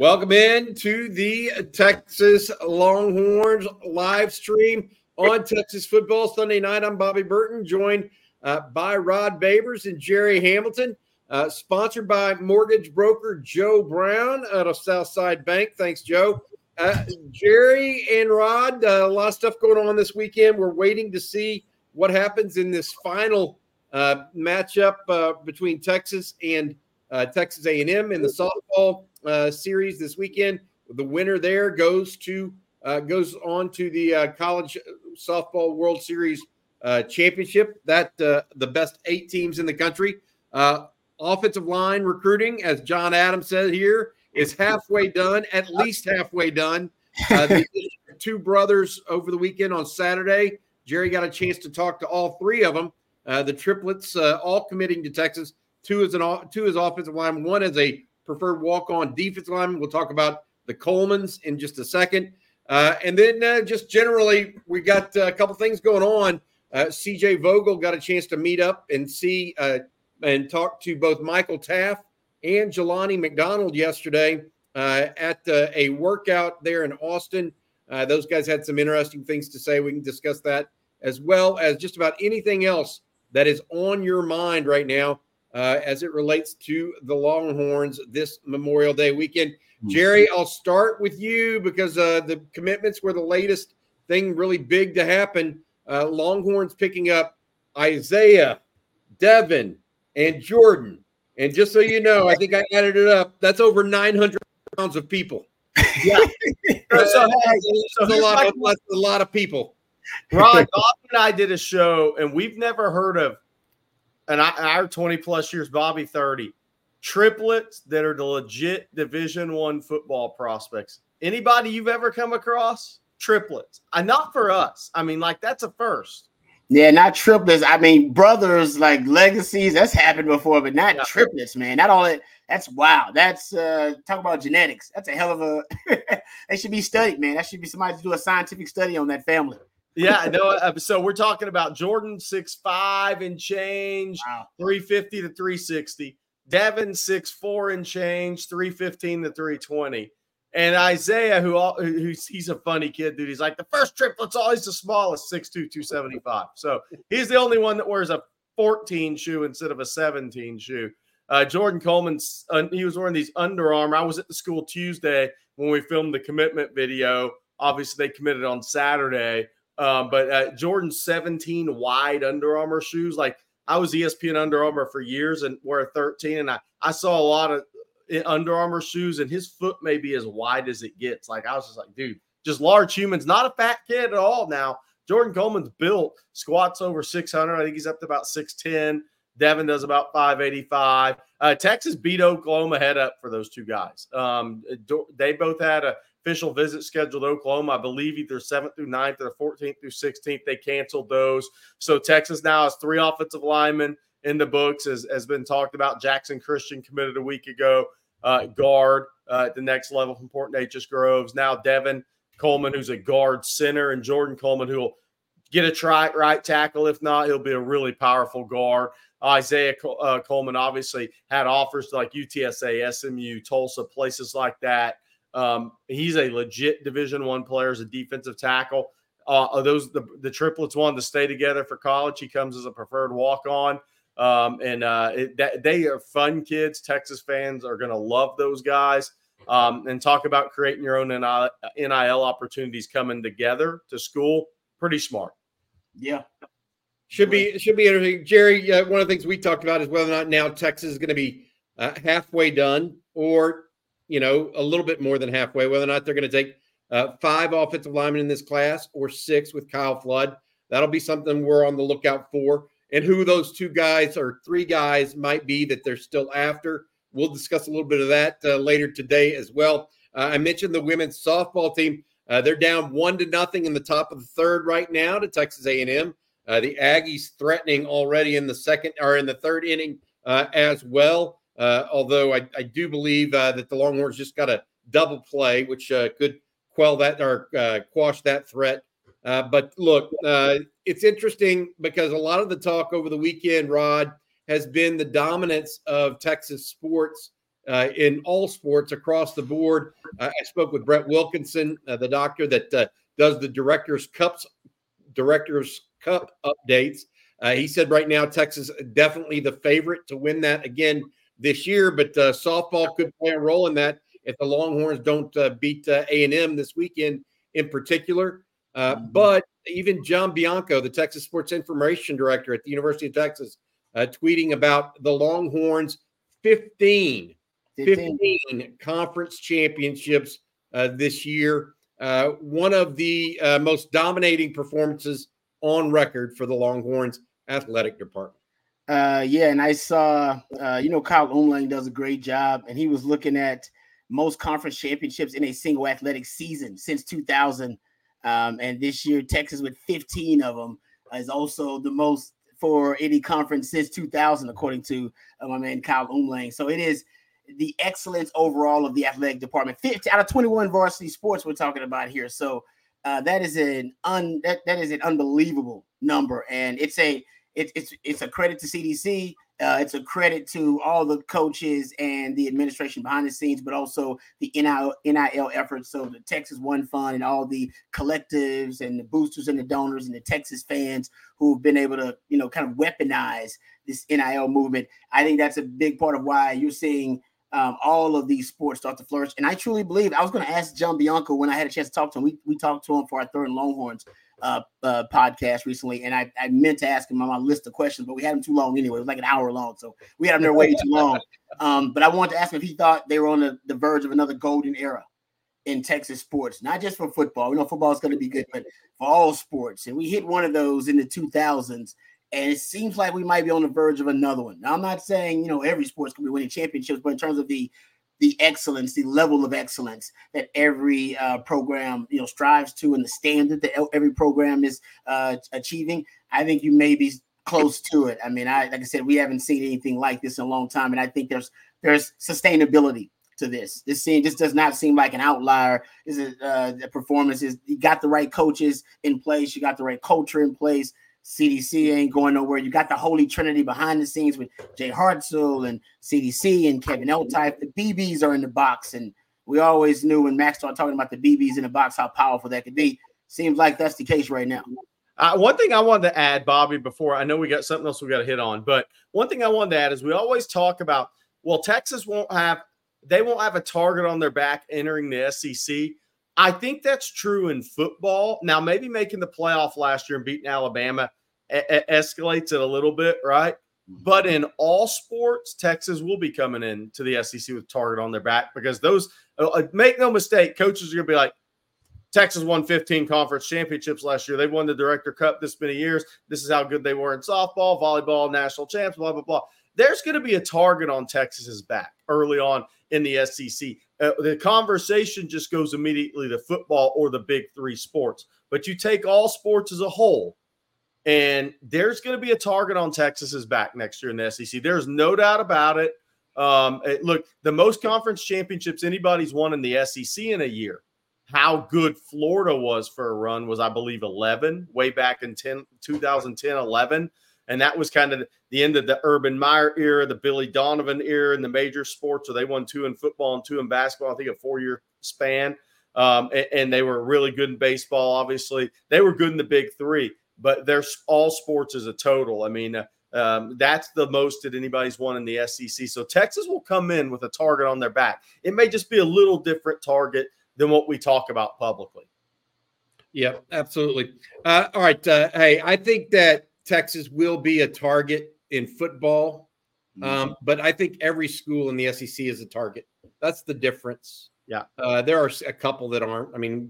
Welcome in to the Texas Longhorns live stream on Texas Football Sunday night. I'm Bobby Burton, joined by Rod Babers and Jerry Hamilton, sponsored by mortgage broker Joe Brown out of Southside Bank. Thanks, Joe. Jerry and Rod, a lot of stuff going on this weekend. We're waiting to see what happens in this final matchup between Texas and Texas A&M in the softball series this weekend. The winner there goes on to the College Softball World Series championship. That the best 8 teams in the country. Offensive line recruiting, as John Adams said here, is halfway done, at least halfway done. The 2 brothers over the weekend on Saturday. Jerry got a chance to talk to all 3 of them. The triplets all committing to Texas. 2 as offensive lineman, 1 as a preferred walk-on defensive lineman. We'll talk about the Colemans in just a second. And then just generally, we got a couple things going on. CJ Vogel got a chance to meet up and see and talk to both Michael Taft and Jelani McDonald yesterday at a workout there in Austin. Those guys had some interesting things to say. We can discuss that as well as just about anything else that is on your mind right now as it relates to the Longhorns this Memorial Day weekend. Jerry, I'll start with you because the commitments were the latest thing really big to happen. Longhorns picking up Isaiah, Devin, and Jordan. And just so you know, I think I added it up. That's over 900 pounds of people. Yeah. That's a lot of people. Ron, Bob and I did a show, and we've never heard of, and our 20-plus years, Bobby 30, triplets that are the legit Division I football prospects. Anybody you've ever come across? Triplets. Not for us. I mean, like, that's a first. Yeah, not triplets. I mean, brothers, like legacies, that's happened before, but not triplets, man. Not all that. That's wow. That's talk about genetics. That's a hell of a they should be studied, man. That should be somebody to do a scientific study on that family. Yeah, I know. So we're talking about Jordan 6'5" and change, wow. 350 to 360. Devin 6'4" and change, 315 to 320. And Isaiah, he's a funny kid, dude. He's like, the first triplet's always the smallest, 6'2", 275. So he's the only one that wears a 14 shoe instead of a 17 shoe. Jordan Coleman, he was wearing these Under Armour. I was at the school Tuesday when we filmed the commitment video. Obviously, they committed on Saturday. But Jordan's 17 wide Under Armour shoes. Like, I was ESPN Under Armour for years and wear 13. And I saw a lot of Under Armour shoes, and his foot may be as wide as it gets. Like, I was just like, dude, just large humans, not a fat kid at all. Now, Jordan Coleman's built, squats over 600. I think he's up to about 6'10". Devin does about 585. Texas beat Oklahoma head up for those 2 guys. They both had a official visit scheduled to Oklahoma, I believe either 7th through 9th or 14th through 16th. They canceled those. So Texas now has 3 offensive linemen in the books, as has been talked about. Jackson Christian committed a week ago. Guard at the next level from Port Neches Groves. Now Devin Coleman, who's a guard center, and Jordan Coleman, who will get a try at right tackle. If not, he'll be a really powerful guard. Isaiah Coleman obviously had offers to like UTSA, SMU, Tulsa, places like that. He's a legit Division I player as a defensive tackle. The triplets wanted to stay together for college. He comes as a preferred walk-on. They are fun kids. Texas fans are going to love those guys. And talk about creating your own NIL opportunities coming together to school. Pretty smart. Yeah. Should be interesting. Jerry, one of the things we talked about is whether or not now Texas is going to be halfway done or, a little bit more than halfway, whether or not they're going to take 5 offensive linemen in this class or 6 with Kyle Flood. That'll be something we're on the lookout for. And who those 2 guys or 3 guys might be that they're still after. We'll discuss a little bit of that later today as well. I mentioned the women's softball team. They're down 1-0 in the top of the 3rd right now to Texas A&M. The Aggies threatening already in the 2nd or in the 3rd inning as well. Although I do believe that the Longhorns just got a double play, which could quell that or quash that threat. But look, it's interesting because a lot of the talk over the weekend, Rod, has been the dominance of Texas sports in all sports across the board. I spoke with Brett Wilkinson, the doctor that does the Directors Cup updates. He said right now Texas definitely the favorite to win that again this year, but softball could play a role in that if the Longhorns don't beat A&M this weekend in particular. But even John Bianco, the Texas Sports Information Director at the University of Texas, tweeting about the Longhorns 15 conference championships this year. One of the most dominating performances on record for the Longhorns athletic department. Yeah, and I saw, Kyle Umlang does a great job, and he was looking at most conference championships in a single athletic season since 2000. And this year, Texas with 15 of them is also the most for any conference since 2000, according to my man Kyle Umlang. So it is the excellence overall of the athletic department. 50 out of 21 varsity sports we're talking about here. So that is an unbelievable number, and it's a credit to CDC. It's a credit to all the coaches and the administration behind the scenes, but also the NIL efforts. So the Texas One Fund and all the collectives and the boosters and the donors and the Texas fans who've been able to, kind of weaponize this NIL movement. I think that's a big part of why you're seeing all of these sports start to flourish. And I truly believe, I was going to ask John Bianco when I had a chance to talk to him. We talked to him for our Third and Longhorns podcast recently, and I meant to ask him on my list of questions, but we had him too long anyway. It was like an hour long, so we had him there way too long. But I wanted to ask him if he thought they were on the verge of another golden era in Texas sports, not just for football. We know football is going to be good, but for all sports. And we hit one of those in the 2000s, and it seems like we might be on the verge of another one. Now, I'm not saying, every sport's going to be winning championships, but in terms of the excellence, the level of excellence that every program, strives to, and the standard that every program is achieving, I think you may be close to it. I mean, like I said, we haven't seen anything like this in a long time, and I think there's sustainability to this. This does not seem like an outlier. This is the performance is you got the right coaches in place, you got the right culture in place. CDC ain't going nowhere. You got the Holy Trinity behind the scenes with Jay Hartzell and CDC and Kevin Eltype. The BBs are in the box, and we always knew when Max started talking about the BBs in the box how powerful that could be. Seems like that's the case right now. One thing I wanted to add, Bobby, before I know we got something else we got to hit on, but one thing I wanted to add is we always talk about, Texas won't have a target on their back entering the SEC. I think that's true in football. Now, maybe making the playoff last year and beating Alabama escalates it a little bit, right? But in all sports, Texas will be coming in to the SEC with a target on their back because those make no mistake, coaches are going to be like, Texas won 15 conference championships last year. They won the Director Cup this many years. This is how good they were in softball, volleyball, national champs, blah, blah, blah. There's going to be a target on Texas's back early on in the SEC. The conversation just goes immediately to football or the big three sports. But you take all sports as a whole, and there's going to be a target on Texas's back next year in the SEC. There's no doubt about it. Look, the most conference championships anybody's won in the SEC in a year. How good Florida was for a run was, I believe, 11, way back in 2010, 11. And that was kind of the end of the Urban Meyer era, the Billy Donovan era in the major sports. So they won 2 in football and 2 in basketball, I think a 4-year span. And they were really good in baseball, obviously. They were good in the big three, but they're all sports as a total. I mean, that's the most that anybody's won in the SEC. So Texas will come in with a target on their back. It may just be a little different target than what we talk about publicly. Yeah, absolutely. All right. Hey, I think that Texas will be a target in football, but I think every school in the SEC is a target. That's the difference. Yeah. There are a couple that aren't. I mean,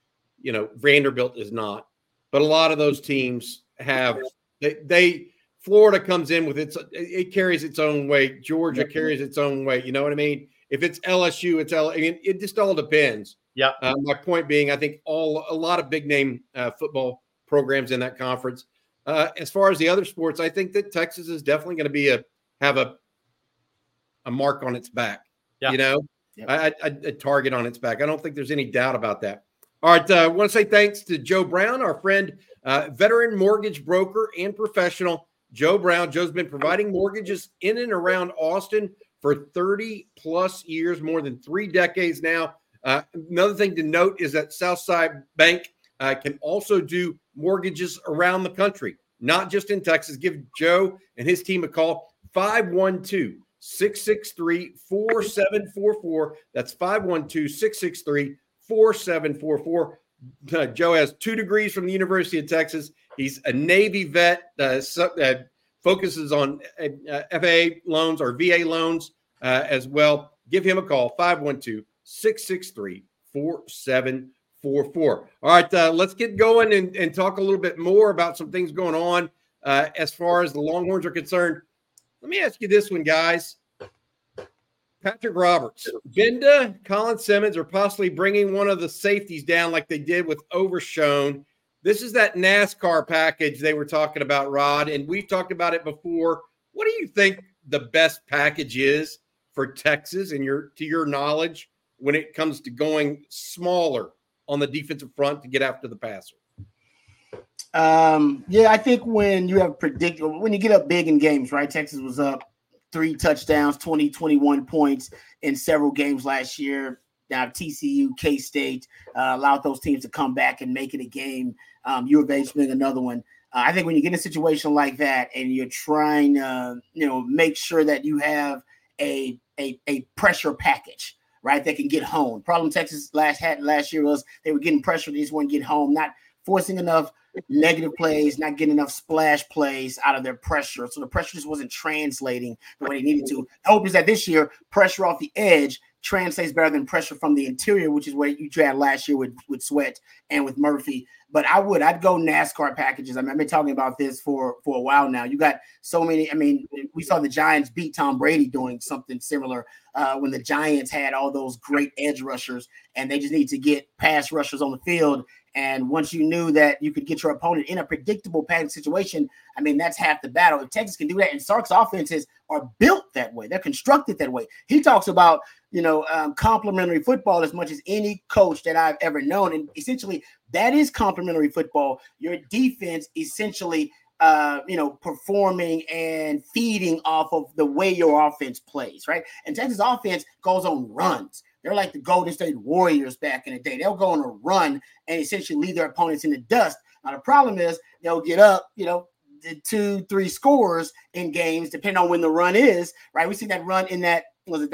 Vanderbilt is not, but a lot of those teams have Florida comes in with it carries its own weight. Georgia carries its own weight. You know what I mean? If it's LSU, it just all depends. Yeah. My point being, I think a lot of big name football programs in that conference. As far as the other sports, I think that Texas is definitely going to have a mark on its back. Yeah. A target on its back. I don't think there's any doubt about that. All right. I want to say thanks to Joe Brown, our friend, veteran mortgage broker and professional. Joe Brown. Joe's been providing mortgages in and around Austin for 30-plus years, more than 3 decades now. Another thing to note is that Southside Bank can also do mortgages around the country, not just in Texas. Give Joe and his team a call, 512-663-4744. That's 512-663-4744. Joe has 2 degrees from the University of Texas. He's a Navy vet, focuses on FAA loans or VA loans as well. Give him a call, 512-663-4744. All right, let's get going and talk a little bit more about some things going on as far as the Longhorns are concerned. Let me ask you this one, guys. Patrick Roberts, Binda, Colin Simmons are possibly bringing one of the safeties down like they did with Overshone. This is that NASCAR package they were talking about, Rod, and we've talked about it before. What do you think the best package is for Texas, and to your knowledge, when it comes to going smaller on the defensive front to get after the passer? I think when you have when you get up big in games, right? Texas was up 3 touchdowns, 21 points in several games last year. Now TCU, K-State allowed those teams to come back and make it a game. U of H being another one. I think when you get in a situation like that and you're trying to, make sure that you have a pressure package, right, that can get home. Problem Texas last year was they were getting pressure, they just weren't getting home, not forcing enough negative plays, not getting enough splash plays out of their pressure. So the pressure just wasn't translating the way they needed to. The hope is that this year, pressure off the edge translates better than pressure from the interior, which is what you had last year with Sweat and with Murphy. But I'd go NASCAR packages. I've been talking about this for a while now. You got so many. We saw the Giants beat Tom Brady doing something similar when the Giants had all those great edge rushers, and they just need to get pass rushers on the field. And once you knew that you could get your opponent in a predictable pass situation, that's half the battle. If Texas can do that, and Sark's offenses are built that way, they're constructed that way. He talks about, complementary football as much as any coach that I've ever known. And essentially that is complementary football. Your defense essentially, performing and feeding off of the way your offense plays, right? And Texas offense goes on runs. They're like the Golden State Warriors back in the day. They'll go on a run and essentially leave their opponents in the dust. Now, the problem is they'll get up, 2-3 scores in games, depending on when the run is, right? We see that run in that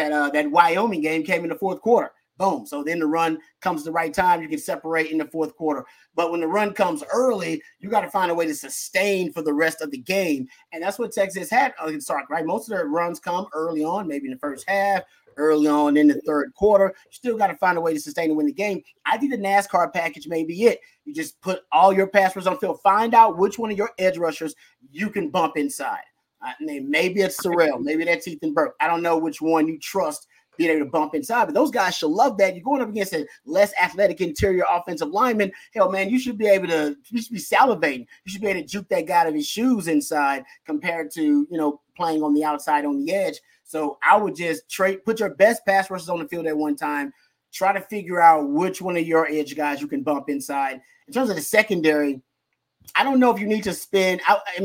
Wyoming game came in the fourth quarter. Boom. So then the run comes the right time. You can separate in the fourth quarter. But when the run comes early, you got to find a way to sustain for the rest of the game. And that's what Texas had against Sark, right? Most of their runs come early on, maybe in the first half, early on in the third quarter. You still got to find a way to sustain and win the game. I think the NASCAR package may be it. You just put all your pass rushers on the field. Find out which one of your edge rushers you can bump inside. Maybe it's Sorrell. Maybe that's Ethan Burke. I don't know which one you trust being able to bump inside, but those guys should love that. You're going up against a less athletic interior offensive lineman. Hell, man, you should be salivating. You should be able to juke that guy out of his shoes inside compared to, playing on the outside on the edge. So I would just put your best pass rushers on the field at one time. Try to figure out which one of your edge guys you can bump inside. In terms of the secondary, I don't know if you need to spend.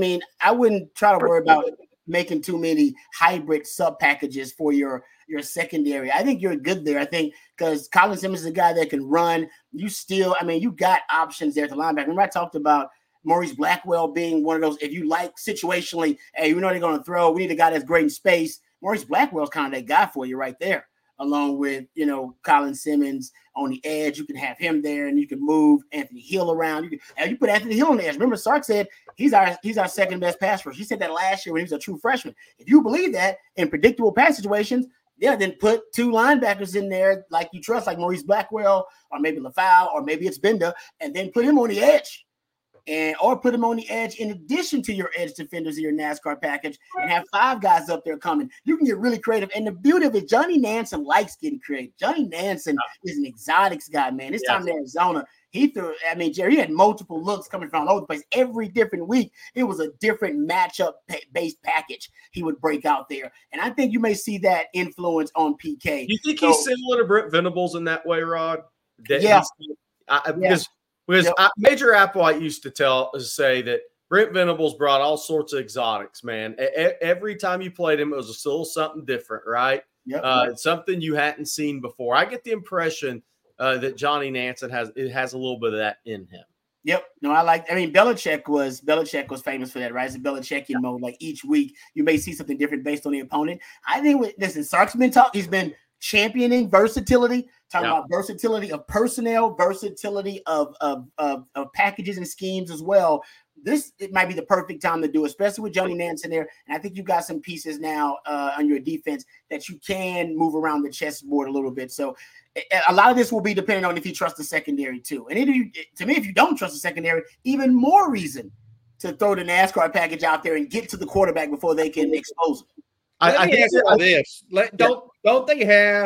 I wouldn't try to worry about making too many hybrid sub packages for your secondary. I think you're good there. I think because Colin Simmons is a guy that can run. You got options there at the linebacker. Remember I talked about Maurice Blackwell being one of those, if you like situationally, hey, we know they're going to throw, we need a guy that's great in space. Maurice Blackwell's kind of that guy for you right there, along with, Colin Simmons on the edge. You can have him there, and you can move Anthony Hill around. You put Anthony Hill on the edge. Remember, Sark said he's our second best pass rusher. He said that last year when he was a true freshman. If you believe that in predictable pass situations, then put 2 linebackers in there like you trust, like Maurice Blackwell or maybe LaFau or maybe it's Binda, and then put him on the edge. Or put him on the edge in addition to your edge defenders in your NASCAR package and have 5 guys up there coming. You can get really creative. And the beauty of it, Johnny Nansen likes getting creative. Johnny Nansen is an exotics guy, man. This time in Arizona, Jerry, he had multiple looks coming from all over the place. Every different week, it was a different matchup-based package he would break out there. And I think you may see that influence on PK. You think he's similar to Brent Venables in that way, Rod? Yeah. Because Major Applewhite used to say that Brent Venables brought all sorts of exotics, man. Every time you played him, it was still something different, right? Yep. Something you hadn't seen before. I get the impression that Johnny Nansen has a little bit of that in him. Yep. No, Belichick was famous for that, right? It's a Belichickian mode. Like each week, you may see something different based on the opponent. I think Sark's he's been championing versatility, talking about versatility of personnel, versatility of packages and schemes as well. It might be the perfect time to do, especially with Johnny Nansen there. And I think you got some pieces now on your defense that you can move around the chessboard a little bit. So a lot of this will be depending on if you trust the secondary too. And to me, if you don't trust the secondary, even more reason to throw the NASCAR package out there and get to the quarterback before they can expose him. I think this. Don't they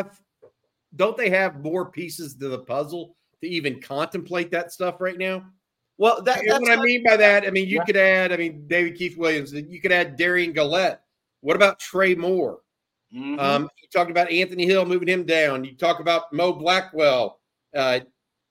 have more pieces to the puzzle to even contemplate that stuff right now? Well, that's what I mean by that. I mean, you could add, David Keith Williams. You could add Darian Gillette. What about Trey Moore? Mm-hmm. You talked about Anthony Hill, moving him down. You talk about Mo Blackwell, Colton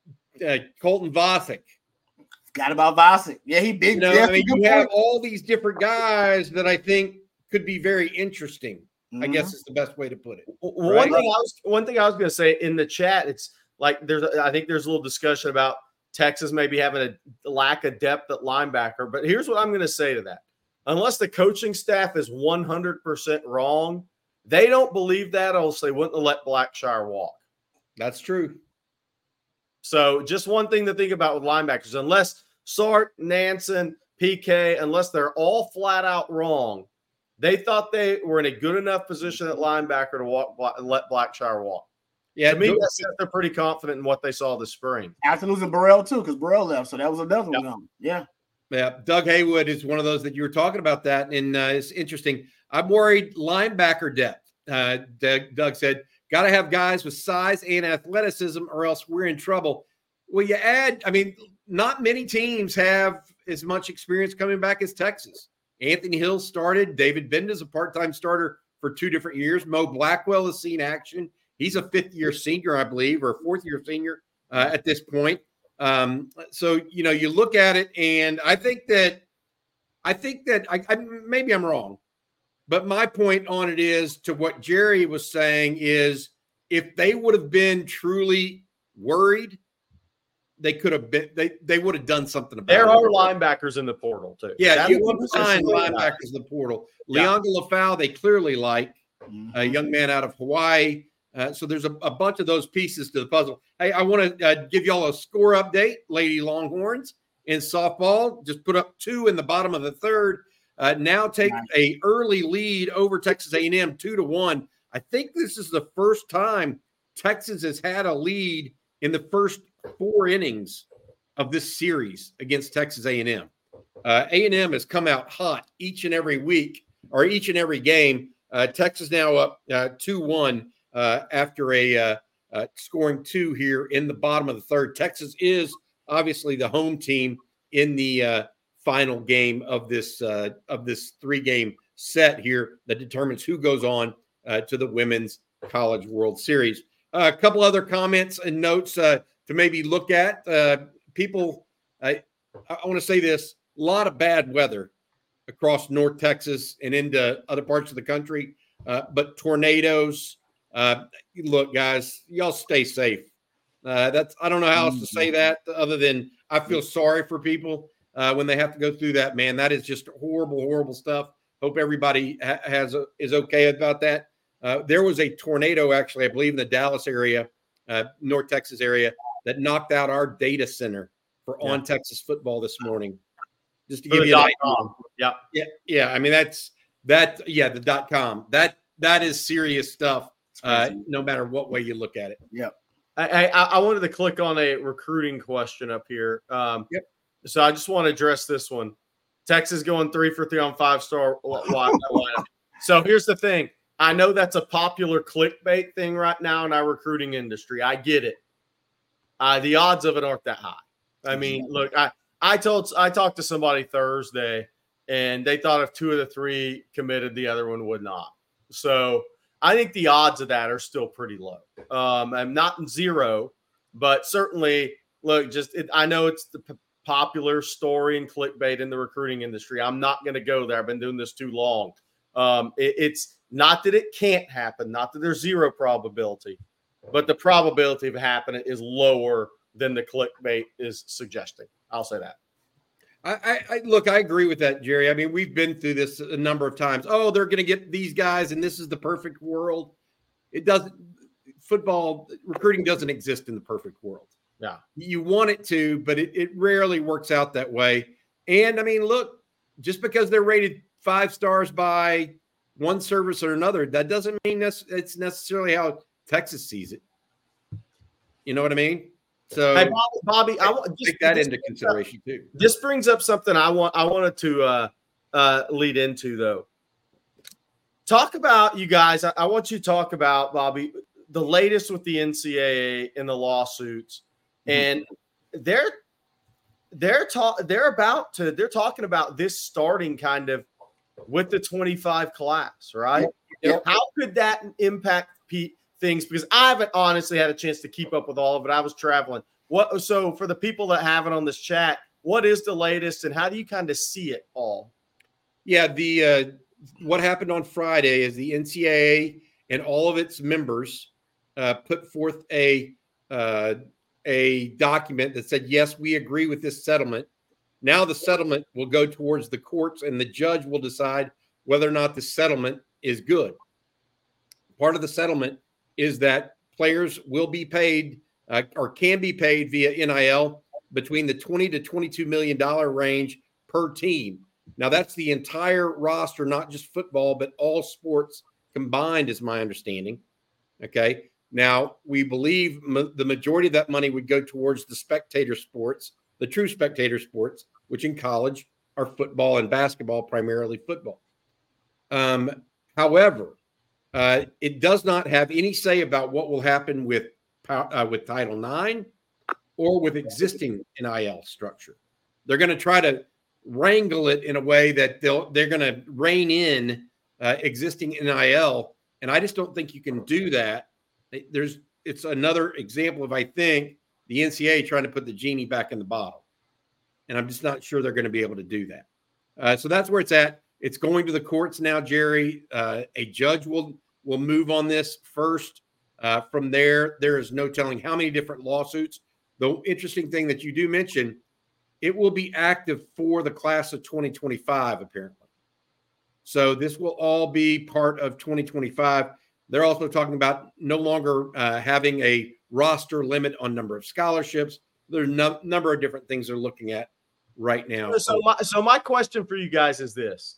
Vasek. Forgot about Vasek. Yeah, he big. You have all these different guys that I think could be very interesting. Mm-hmm. I guess is the best way to put it. Right? One thing I was going to say in the chat, it's like I think there's a little discussion about Texas maybe having a lack of depth at linebacker. But here's what I'm going to say to that. Unless the coaching staff is 100% wrong, they don't believe that, or else they wouldn't have let Blackshire walk. That's true. So just one thing to think about with linebackers, unless Sark, Nansen, PK, unless they're all flat out wrong, they thought they were in a good enough position at linebacker to let Blackshire walk. Yeah, to me, that says they're pretty confident in what they saw this spring. After losing Burrell, too, because Burrell left, so that was another one. Yeah. Yeah, Doug Haywood is one of those that you were talking about that, and it's interesting. I'm worried linebacker depth. Doug said, got to have guys with size and athleticism or else we're in trouble. Well, you add, not many teams have as much experience coming back as Texas. Anthony Hill started. David Benda's a part-time starter for 2 different years. Mo Blackwell has seen action. He's a 5th-year senior, I believe, or a 4th-year senior at this point. So, you look at it, and I think that maybe I'm wrong, but my point on it is to what Jerry was saying is if they would have been truly worried, they could have been, they would have done something about it. There are linebackers in the portal too. Yeah, you want to find linebackers in the portal. Leonga Lafau, they clearly like a young man out of Hawaii. So there's a bunch of those pieces to the puzzle. Hey, I want to give y'all a score update. Lady Longhorns in softball just put up 2 in the bottom of the 3rd. Now take a early lead over Texas A&M 2-1. I think this is the first time Texas has had a lead in the first 4 innings of this series against Texas A&M. A&M has come out hot each and every week or each and every game. Texas now up 2-1. After scoring 2 here in the bottom of the 3rd. Texas is obviously the home team in the final game of this 3-game set here that determines who goes on to the Women's College World Series. A couple other comments and notes to maybe look at. People, I want to say this, a lot of bad weather across North Texas and into other parts of the country, but tornadoes. Look, guys, y'all stay safe. I don't know how else to say that other than I feel sorry for people when they have to go through that, man. That is just horrible, horrible stuff. Hope everybody is okay about that. There was a tornado, actually, I believe in the Dallas area, North Texas area, that knocked out our data center for On Texas Football this morning. Just to give you an idea. Yeah. The .com. That is serious stuff. No matter what way you look at it. Yep. I wanted to click on a recruiting question up here. So I just want to address this one. Texas going 3 for 3 on 5-star lineup. So here's the thing. I know that's a popular clickbait thing right now in our recruiting industry. I get it. The odds of it aren't that high. I mean, look, I talked to somebody Thursday, and they thought if 2 of the 3 committed, the other one would not. So I think the odds of that are still pretty low. I'm not 0, but certainly, look, I know it's the popular story and clickbait in the recruiting industry. I'm not going to go there. I've been doing this too long. It's not that it can't happen, not that there's zero probability, but the probability of it happening is lower than the clickbait is suggesting. I'll say that. I agree with that, Jerry. I mean, we've been through this a number of times. Oh, they're going to get these guys, and this is the perfect world. It doesn't. Football recruiting doesn't exist in the perfect world. Yeah, you want it to, but it rarely works out that way. And I mean, look, just because they're rated 5 stars by one service or another, that doesn't mean it's necessarily how Texas sees it. You know what I mean? So, hey, Bobby, I want take that into consideration too. This brings up something I wanted to lead into, though. Talk about, you guys. I want you to talk about, Bobby, the latest with the NCAA and the lawsuits, and they're talking about this starting kind of with the 25 class, right? Yep. How could that impact things? Because I haven't honestly had a chance to keep up with all of it. I was traveling. So for the people that have it on this chat, what is the latest, and how do you kind of see it all? Yeah, what happened on Friday is the NCAA and all of its members put forth a document that said, yes, we agree with this settlement. Now the settlement will go towards the courts, and the judge will decide whether or not the settlement is good. Part of the settlement is that players will be paid or can be paid via NIL between the $20 to $22 million range per team. Now, that's the entire roster, not just football, but all sports combined, is my understanding. Okay. Now, we believe the majority of that money would go towards the spectator sports, the true spectator sports, which in college are football and basketball, primarily football. However, it does not have any say about what will happen with Title IX or with existing NIL structure. They're going to try to wrangle it in a way that they're going to rein in existing NIL, and I just don't think you can do that. It's another example of, I think, the NCAA trying to put the genie back in the bottle, and I'm just not sure they're going to be able to do that. So that's where it's at. It's going to the courts now, Jerry. A judge will move on this first. From there is no telling how many different lawsuits. The interesting thing that you do mention, it will be active for the class of 2025, apparently. So this will all be part of 2025. They're also talking about no longer having a roster limit on number of scholarships. There's a number of different things they're looking at right now. So my question for you guys is this: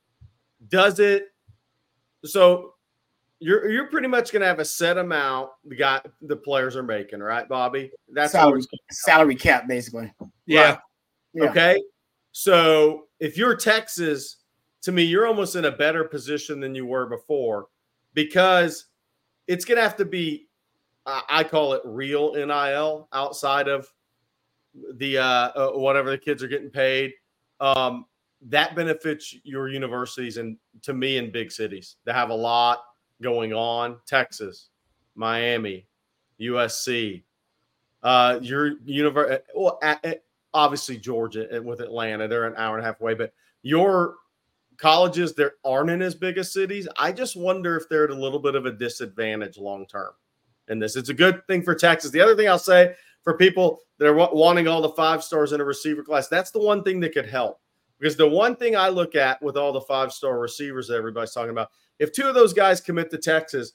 you're pretty much going to have a set amount the players are making, right, Bobby? That's salary cap, basically. Yeah. Right. Yeah. Okay. So if you're Texas, to me, you're almost in a better position than you were before, because it's going to have to be, I call it real NIL outside of the whatever the kids are getting paid. That benefits your universities, and to me, in big cities that have a lot going on: Texas, Miami, USC, your university. Well, obviously Georgia with Atlanta, they're an hour and a half away. But your colleges that aren't in as big as cities, I just wonder if they're at a little bit of a disadvantage long term in this. It's a good thing for Texas. The other thing I'll say for people that are wanting all the 5 stars in a receiver class, that's the one thing that could help. Because the one thing I look at with all the 5-star receivers that everybody's talking about, if 2 of those guys commit to Texas,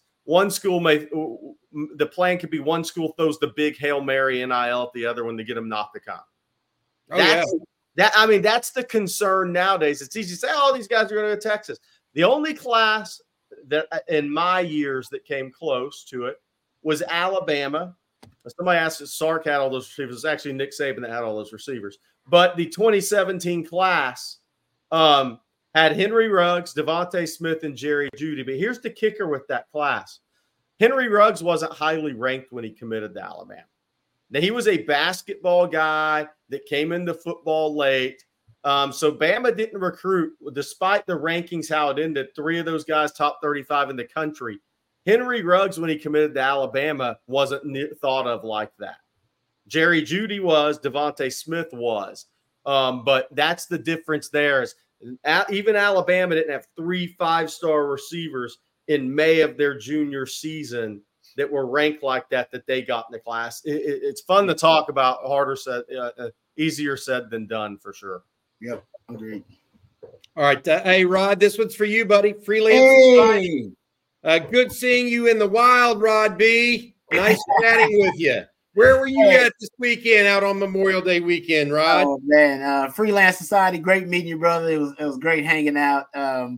the plan could be one school throws the big Hail Mary NIL at the other one to get them knocked the con. That's the concern nowadays. It's easy to say, oh, these guys are going to go to Texas. The only class that in my years that came close to it was Alabama. Somebody asked if Sark had all those receivers. It's actually Nick Saban that had all those receivers. But the 2017 class had Henry Ruggs, Devontae Smith, and Jerry Jeudy. But here's the kicker with that class. Henry Ruggs wasn't highly ranked when he committed to Alabama. Now, he was a basketball guy that came into football late. So Bama didn't recruit, despite the rankings, how it ended, 3 of those guys top 35 in the country. Henry Ruggs, when he committed to Alabama, wasn't thought of like that. Jerry Jeudy was, Devontae Smith was. But that's the difference there is even Alabama didn't have 3 5-star receivers in May of their junior season that were ranked like that they got in the class. It's fun to talk about, easier said than done for sure. Yep, agreed. All right. Hey, Rod, this one's for you, buddy. Freelance. Hey. Good seeing you in the wild, Rod B. Nice chatting with you. Where were you at this weekend out on Memorial Day weekend, Rod? Oh, man. Freelance Society, great meeting you, brother. It was great hanging out. I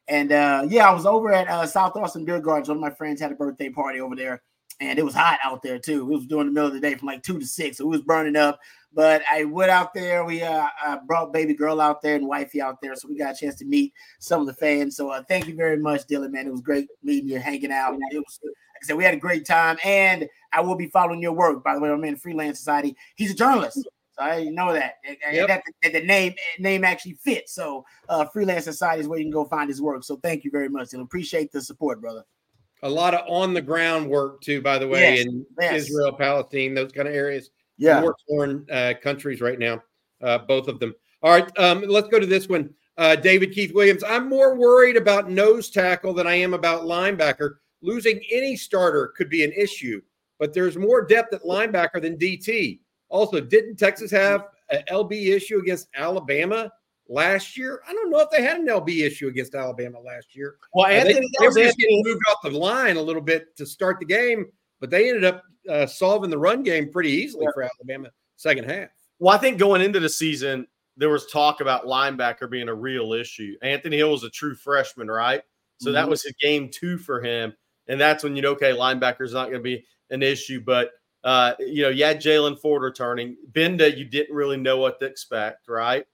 was over at South Austin Beer Gardens. One of my friends had a birthday party over there, and it was hot out there, too. It was during the middle of the day from like 2 to 6, so it was burning up. But I went out there. We brought baby girl out there and wifey out there, so we got a chance to meet some of the fans. So thank you very much, Dylan, man. It was great meeting you, hanging out. It was, like I said, we had a great time, and I will be following your work. By the way, I'm in Freelance Society. He's a journalist, so I know that. Yep. That the name actually fits. So Freelance Society is where you can go find his work. So thank you very much, Dylan. Appreciate the support, brother. A lot of on-the-ground work, too, by the way, in Israel, Palestine, those kind of areas. Yeah. War-torn countries right now, both of them. All right, let's go to this one. David Keith Williams, I'm more worried about nose tackle than I am about linebacker. Losing any starter could be an issue, but there's more depth at linebacker than DT. Also, didn't Texas have an LB issue against Alabama last year? I don't know if they had an LB issue against Alabama last year. Well, they were just getting moved off the line a little bit to start the game, but they ended up solving the run game pretty easily for Alabama second half. Well, I think going into the season, there was talk about linebacker being a real issue. Anthony Hill was a true freshman, right? So that was his game 2 for him. And that's when linebacker's not going to be an issue. But, you had Jalen Ford returning. Benda, you didn't really know what to expect, right?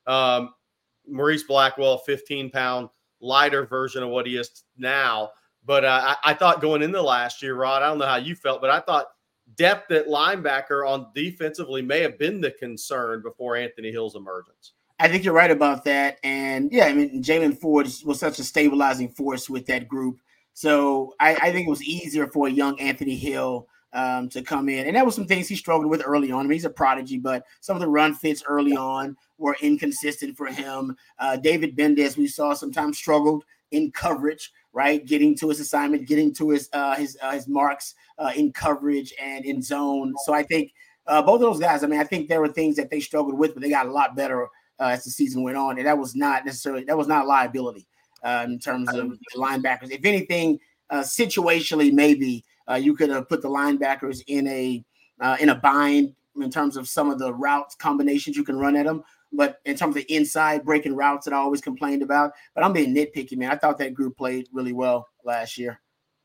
Maurice Blackwell, 15-pound lighter version of what he is now. But I thought going into last year, Rod, I don't know how you felt, but I thought depth at linebacker on defensively may have been the concern before Anthony Hill's emergence. I think you're right about that. And, Jalen Ford was such a stabilizing force with that group. So I think it was easier for a young Anthony Hill to come in. And that was some things he struggled with early on. I mean, he's a prodigy, but some of the run fits early on were inconsistent for him. David Bendez, we saw sometimes struggled in coverage, right? Getting to his assignment, getting to his marks in coverage and in zone. So I think both of those guys, I think there were things that they struggled with, but they got a lot better as the season went on. And that was not a liability in terms of the linebackers. If anything, situationally, maybe you could have put the linebackers in a bind in terms of some of the routes combinations you can run at them. But in terms of the inside breaking routes that I always complained about, but I'm being nitpicky, man. I thought that group played really well last year.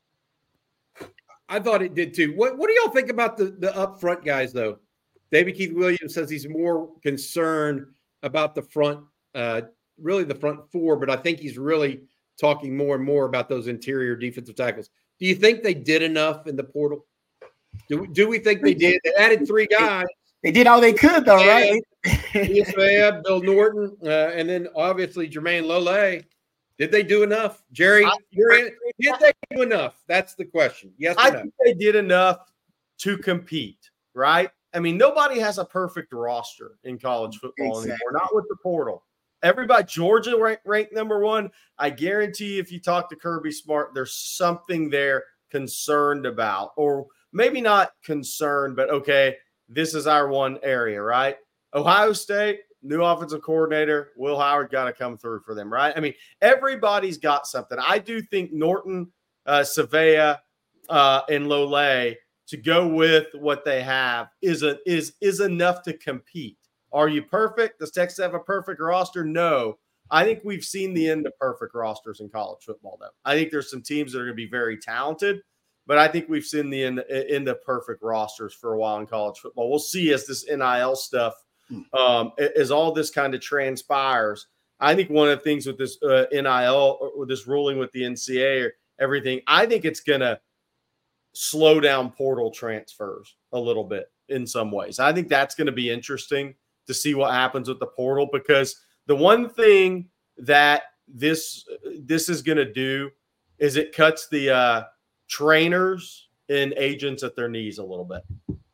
I thought it did too. What do y'all think about the up front guys, though? David Keith Williams says he's more concerned about the front, really the front 4, but I think he's really talking more and more about those interior defensive tackles. Do you think they did enough in the portal? Do we think they did? They added 3 guys. They did all they could, though, right? Isaiah, Bill Norton, and then obviously Jermaine Lole. Did they do enough? Jerry, did they do enough? That's the question. Yes or no? I think they did enough to compete, right? I mean, nobody has a perfect roster in college football anymore, not with the portal. Everybody, Georgia ranked number 1. I guarantee if you talk to Kirby Smart, there's something they're concerned about, or maybe not concerned, but okay, this is our one area, right? Ohio State, new offensive coordinator, Will Howard got to come through for them, right? I mean, everybody's got something. I do think Norton, Savea, and Lole to go with what they have is enough to compete. Are you perfect? Does Texas have a perfect roster? No. I think we've seen the end of perfect rosters in college football, though. I think there's some teams that are going to be very talented, but I think we've seen the end of perfect rosters for a while in college football. We'll see as this NIL stuff, as all this kind of transpires. I think one of the things with this NIL, or this ruling with the NCAA or everything, I think it's going to slow down portal transfers a little bit in some ways. I think that's going to be interesting to see what happens with the portal, because the one thing that this is going to do is it cuts the trainers and agents at their knees a little bit.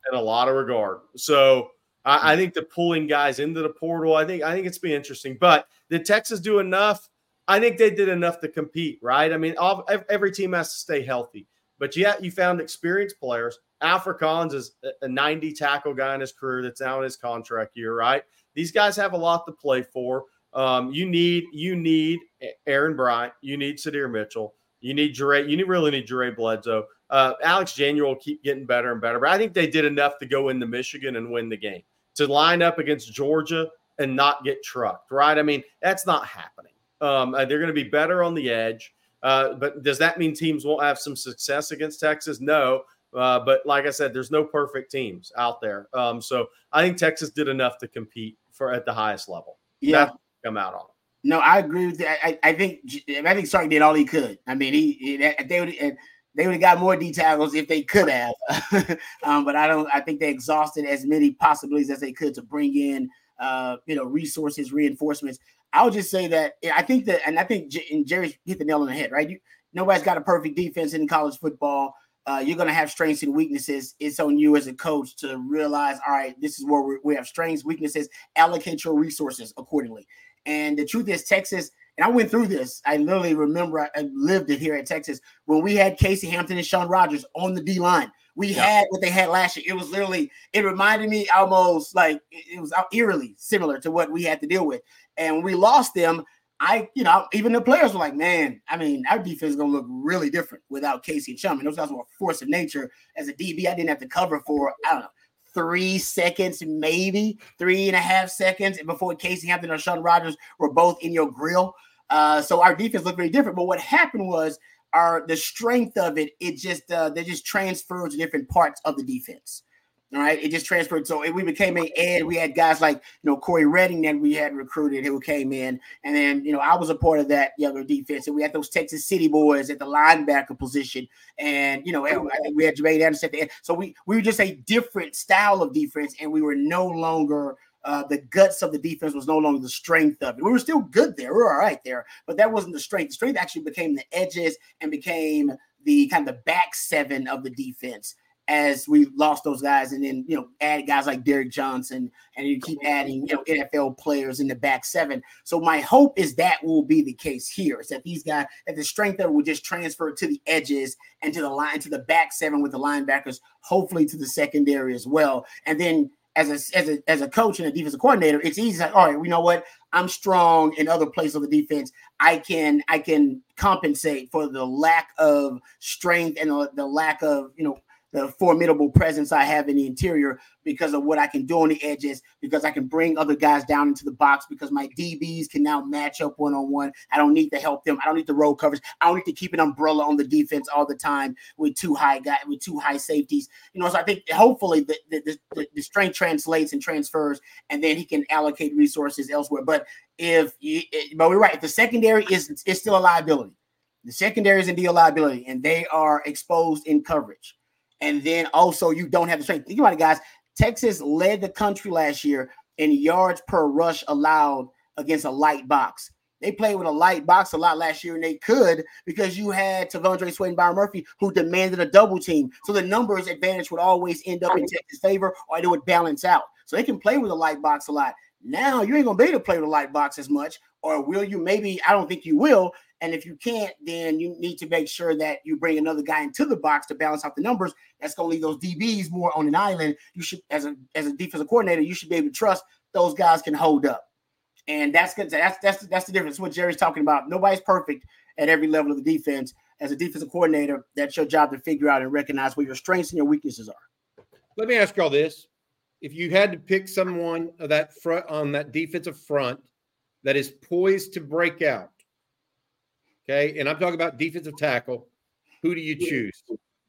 in a lot of regard. So I think the pulling guys into the portal, I think it's been interesting. But did Texas do enough? I think they did enough to compete, right? I mean, every team has to stay healthy. But yeah, you found experienced players. Alfred Collins is a 90 tackle guy in his career that's now in his contract year, right? These guys have a lot to play for. You need Aaron Bryant. You need Sadir Mitchell. You really need Jure Bledsoe. Alex January will keep getting better and better. But I think they did enough to go into Michigan and win the game. To line up against Georgia and not get trucked, right? I mean, that's not happening. They're going to be better on the edge. But does that mean teams won't have some success against Texas? No. But like I said, there's no perfect teams out there. So I think Texas did enough to compete at the highest level. Yeah. That's come out on it. No, I agree with that. I think Sark did all he could. I mean, they would have got more D tackles if they could have. But I think they exhausted as many possibilities as they could to bring in, resources, reinforcements. I would just say that I think Jerry hit the nail on the head, right? Nobody's got a perfect defense in college football. You're going to have strengths and weaknesses. It's on you as a coach to realize, all right, this is where we have strengths, weaknesses, allocate your resources accordingly. And the truth is, Texas, and I went through this. I literally remember I lived it here at Texas when we had Casey Hampton and Sean Rogers on the D line. We had what they had last year. It was literally, it reminded me almost like it was eerily similar to what we had to deal with. And when we lost them, even the players were like, man, I mean, our defense is going to look really different without Casey and Chum. And those guys were a force of nature. As a DB, I didn't have to cover for, 3 seconds, maybe 3.5 seconds before Casey Hampton or Sean Rogers were both in your grill. So our defense looked very different. But what happened was the strength of it, they just transferred to different parts of the defense. All right, it just transferred. So we became an edge. We had guys like, Corey Redding that we had recruited who came in. And then, I was a part of that younger defense. And we had those Texas City boys at the linebacker position. And, I think we had Jermaine Anderson at the end. So we were just a different style of defense. And we were no longer the guts of the defense was no longer the strength of it. We were still good there. We were all right there. But that wasn't the strength. The strength actually became the edges and became the kind of the back seven of the defense, as we lost those guys and then, add guys like Derek Johnson, and you keep adding, NFL players in the back seven. So my hope is that will be the case here, is that these guys, that the strength of it will just transfer to the edges and to the line, to the back seven with the linebackers, hopefully to the secondary as well. And then as a coach and a defensive coordinator, it's easy to say, all right, you know what? I'm strong in other places of the defense. I can compensate for the lack of strength and the lack of, the formidable presence I have in the interior because of what I can do on the edges, because I can bring other guys down into the box, because my DBs can now match up one-on-one. I don't need to help them. I don't need to roll coverage. I don't need to keep an umbrella on the defense all the time with two high safeties. So I think hopefully the strength translates and transfers, and then he can allocate resources elsewhere. But but we're right. If the secondary is still a liability, the secondary is indeed a liability, and they are exposed in coverage. And then also you don't have the strength. Think about it, guys. Texas led the country last year in yards per rush allowed against a light box. They played with a light box a lot last year, and they could because you had Tavondre Sweat and Byron Murphy who demanded a double team. So the numbers advantage would always end up in Texas' favor, or they would balance out. So they can play with a light box a lot. Now you ain't going to be able to play with a light box as much, or will you? Maybe, I don't think you will. And if you can't, then you need to make sure that you bring another guy into the box to balance out the numbers. That's going to leave those DBs more on an island. You should, as a defensive coordinator, you should be able to trust those guys can hold up. And that's good. That's the difference. What Jerry's talking about. Nobody's perfect at every level of the defense. As a defensive coordinator, that's your job to figure out and recognize where your strengths and your weaknesses are. Let me ask y'all this. If you had to pick someone of that front on that defensive front that is poised to break out, okay, and I'm talking about defensive tackle, who do you choose?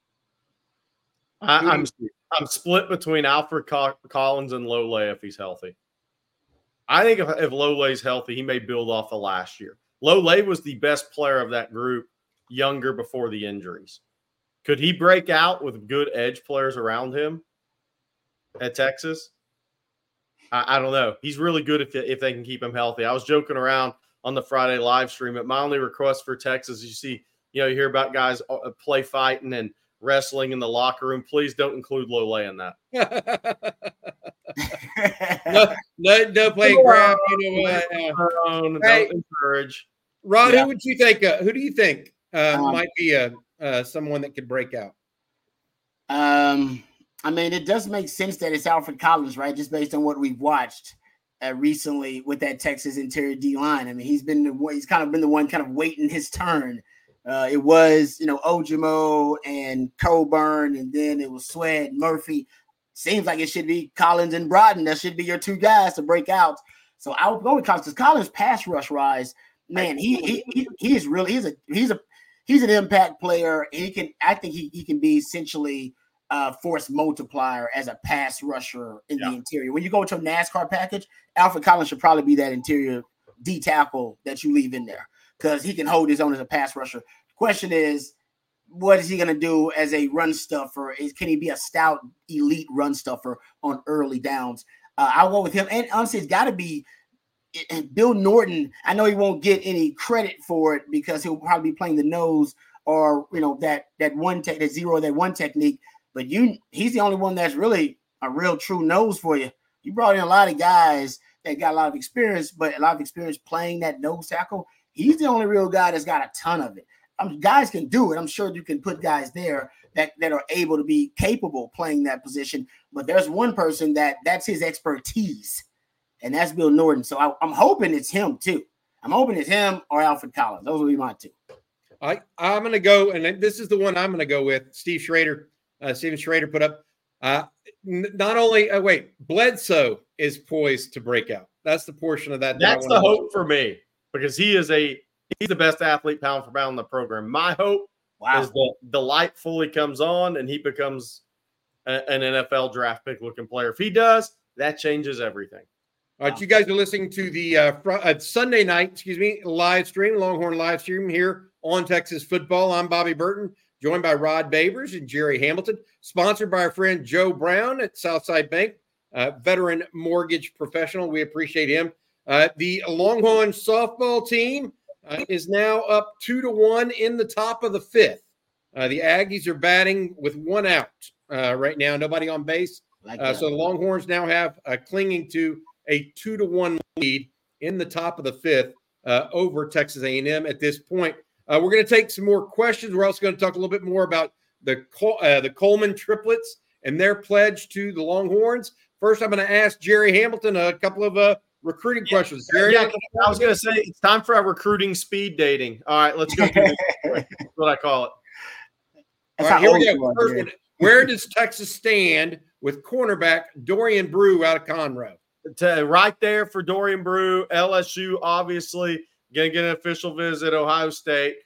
I'm split between Alfred Collins and Lole if he's healthy. I think if Lole's healthy, he may build off of last year. Lole was the best player of that group, younger before the injuries. Could he break out with good edge players around him at Texas? I don't know. He's really good if they can keep him healthy. I was joking around on the Friday live stream, but my only request for Texas, you hear about guys play fighting and wrestling in the locker room. Please don't include Lole in that. no playing grab. Don't encourage. Rod, who would you think? Who do you think might be someone that could break out? I mean, it does make sense that it's Alfred Collins, right? Just based on what we've watched recently with that Texas interior D line. I mean, he's kind of been the one kind of waiting his turn. It was, Ojimo and Coburn, and then it was Sweat, Murphy. Seems like it should be Collins and Broughton. That should be your two guys to break out. So I would go with Collins, because Collins' pass rush rise, man, he's an impact player. I think he can be essentially force multiplier as a pass rusher in the interior. When you go to a NASCAR package, Alfred Collins should probably be that interior D tackle that you leave in there, because he can hold his own as a pass rusher. The question is, what is he going to do as a run stuffer? Can he be a stout elite run stuffer on early downs? I'll go with him. And honestly, it's got to be Bill Norton. I know he won't get any credit for it because he'll probably be playing the nose or that one technique. But he's the only one that's really a real true nose for you. You brought in a lot of guys that got a lot of experience, but a lot of experience playing that nose tackle. He's the only real guy that's got a ton of it. Guys can do it. I'm sure you can put guys there that are able to be capable playing that position. But there's one person that's his expertise, and that's Bill Norton. So I'm hoping it's him too. I'm hoping it's him or Alfred Collins. Those will be my two. I'm going to go, and this is the one I'm going to go with. Steven Schrader put up. Not only Bledsoe is poised to break out. That's the portion of that. That's the hope for me, because he's the best athlete pound for pound in the program. My hope is that the light fully comes on and he becomes an NFL draft pick looking player. If he does, that changes everything. All right, you guys are listening to the Sunday night, live stream, Longhorn live stream here on Texas Football. I'm Bobby Burton, joined by Rod Babers and Jerry Hamilton, sponsored by our friend Joe Brown at Southside Bank, veteran mortgage professional. We appreciate him. The Longhorn softball team is now up 2-1 in the top of the fifth. The Aggies are batting with one out right now, nobody on base. So the Longhorns now have clinging to a 2-1 lead in the top of the fifth over Texas A&M at this point. We're going to take some more questions. We're also going to talk a little bit more about the Coleman triplets and their pledge to the Longhorns. First, I'm going to ask Jerry Hamilton a couple of recruiting questions. Jerry, I was going to say it's time for our recruiting speed dating. All right, let's go. That's what I call it. All right, here we go. First one. Where does Texas stand with cornerback Dorian Brew out of Conroe? Right there for Dorian Brew. LSU obviously going to get an official visit. Ohio State.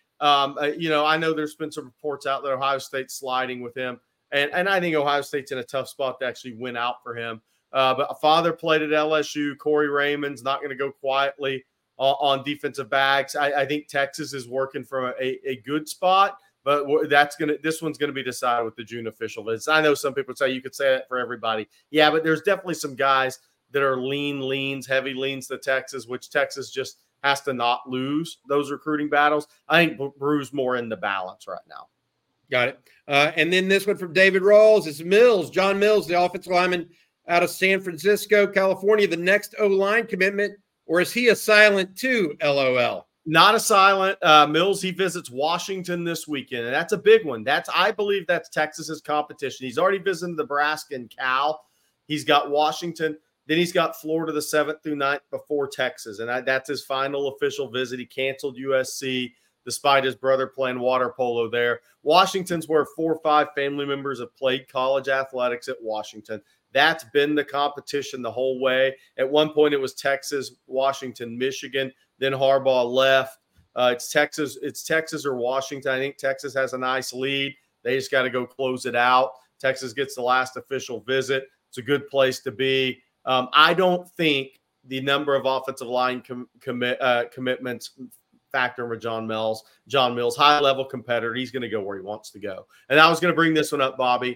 I know there's been some reports out that Ohio State's sliding with him, and I think Ohio State's in a tough spot to actually win out for him. But a father played at LSU. Corey Raymond's not going to go quietly on defensive backs. I think Texas is working from a good spot, but this one's going to be decided with the June official visits. I know some people say you could say that for everybody. Yeah, but there's definitely some guys that are heavy leans to Texas, which Texas just has to not lose those recruiting battles. I think Brew's more in the balance right now. Got it. And then this one from David Rawls is John Mills, the offensive lineman out of San Francisco, California, the next O-line commitment, or is he a silent too, LOL? Not a silent. Mills, he visits Washington this weekend, and that's a big one. I believe that's Texas's competition. He's already visited Nebraska and Cal. He's got Washington. Then he's got Florida the 7th through 9th before Texas, and that's his final official visit. He canceled USC despite his brother playing water polo there. Washington's where 4 or 5 family members have played college athletics at Washington. That's been the competition the whole way. At one point, it was Texas, Washington, Michigan. Then Harbaugh left. It's Texas or Washington. I think Texas has a nice lead. They just got to go close it out. Texas gets the last official visit. It's a good place to be. I don't think the number of offensive line commitments factor with John Mills. John Mills, high-level competitor. He's going to go where he wants to go. And I was going to bring this one up, Bobby.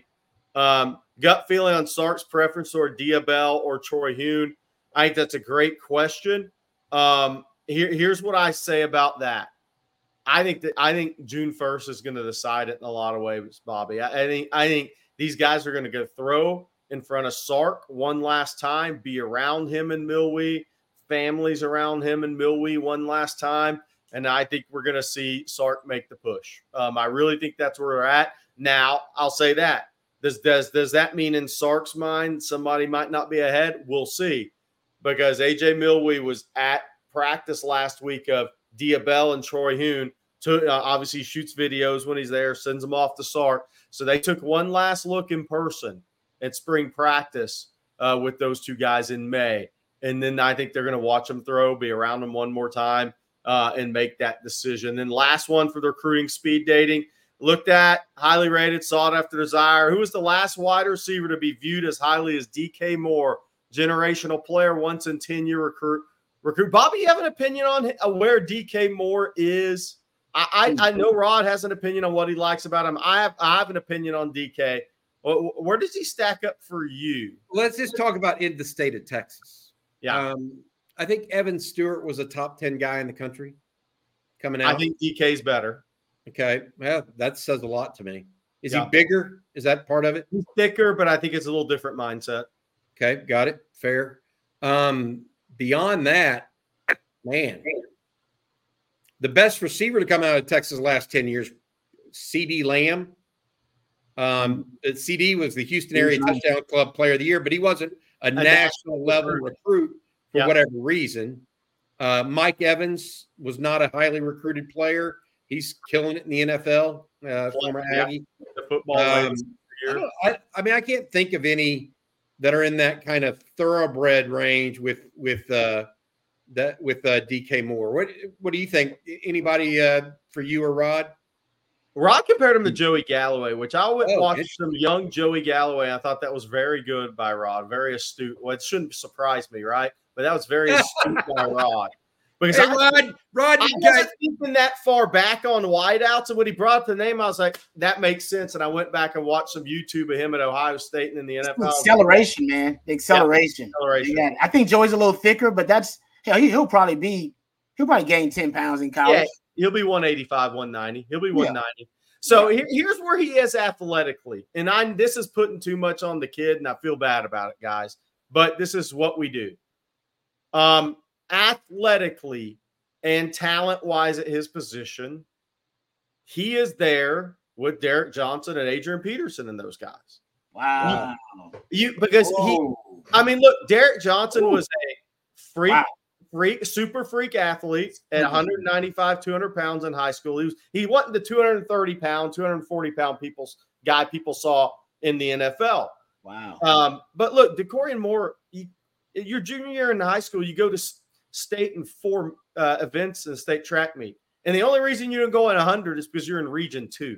Gut feeling on Sark's preference or Diabell or Troy Huhn. I think that's a great question. Here's what I say about that. I think June 1st is going to decide it in a lot of ways, Bobby. I think these guys are going to go throw in front of Sark one last time, be around him in Millwee, families around him in Millwee one last time, and I think we're going to see Sark make the push. I really think that's where we're at. Now, I'll say that. Does that mean in Sark's mind somebody might not be ahead? We'll see, because AJ Millwee was at practice last week of Diabell and Troy Hoon. Obviously shoots videos when he's there, sends them off to Sark. So they took one last look in person at spring practice with those two guys in May. And then I think they're going to watch them throw, be around them one more time, and make that decision. Then last one for the recruiting speed dating, looked at, highly rated, sought after, desire. Who was the last wide receiver to be viewed as highly as DK Moore, generational player, once in 10-year recruit? Bobby, you have an opinion on where DK Moore is? I know Rod has an opinion on what he likes about him. I have an opinion on DK. Where does he stack up for you? Let's just talk about in the state of Texas. Yeah. I think Evan Stewart was a top 10 guy in the country coming out. I think DK's better. Okay. Well, that says a lot to me. Is he bigger? Is that part of it? He's thicker, but I think it's a little different mindset. Okay. Got it. Fair. Beyond that, man, the best receiver to come out of Texas the last 10 years, CD Lamb. CD was the Houston Area Touchdown Club Player of the Year, but he wasn't a national level recruit for whatever reason. Mike Evans was not a highly recruited player. He's killing it in the NFL, former Aggie. The football I mean, I can't think of any that are in that kind of thoroughbred range with DK Moore. What do you think? Anybody for you or Rod? Rod compared him to Joey Galloway, which I went and watched some young Joey Galloway. I thought that was very good by Rod, very astute. Well, it shouldn't surprise me, right? But that was very astute by Rod. Because Rod, I wasn't thinking that far back on wideouts, and when he brought up the name, I was like, that makes sense. And I went back and watched some YouTube of him at Ohio State and in the NFL. Acceleration, man. The acceleration. Yeah, I think Joey's a little thicker, but he'll probably gain 10 pounds in college. Yeah, he'll be 185, 190. He'll be 190. So here's where he is athletically. And this is putting too much on the kid, and I feel bad about it, guys. But this is what we do. Athletically and talent-wise at his position, he is there with Derek Johnson and Adrian Peterson and those guys. Wow. Look, Derek Johnson was a super freak athlete at 195, 200 pounds in high school. He wasn't the 230-pound, 240-pound people saw in the NFL. Wow. But look, DeCorian Moore, your junior year in high school, you go to state in 4 events in the state track meet. And the only reason you don't go in 100 is because you're in Region 2.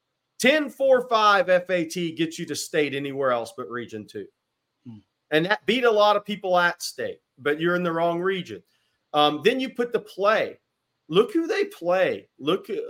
10.45 FAT gets you to state anywhere else but Region 2. And that beat a lot of people at state, but you're in the wrong region. Then you put the play. Look who they play. Look who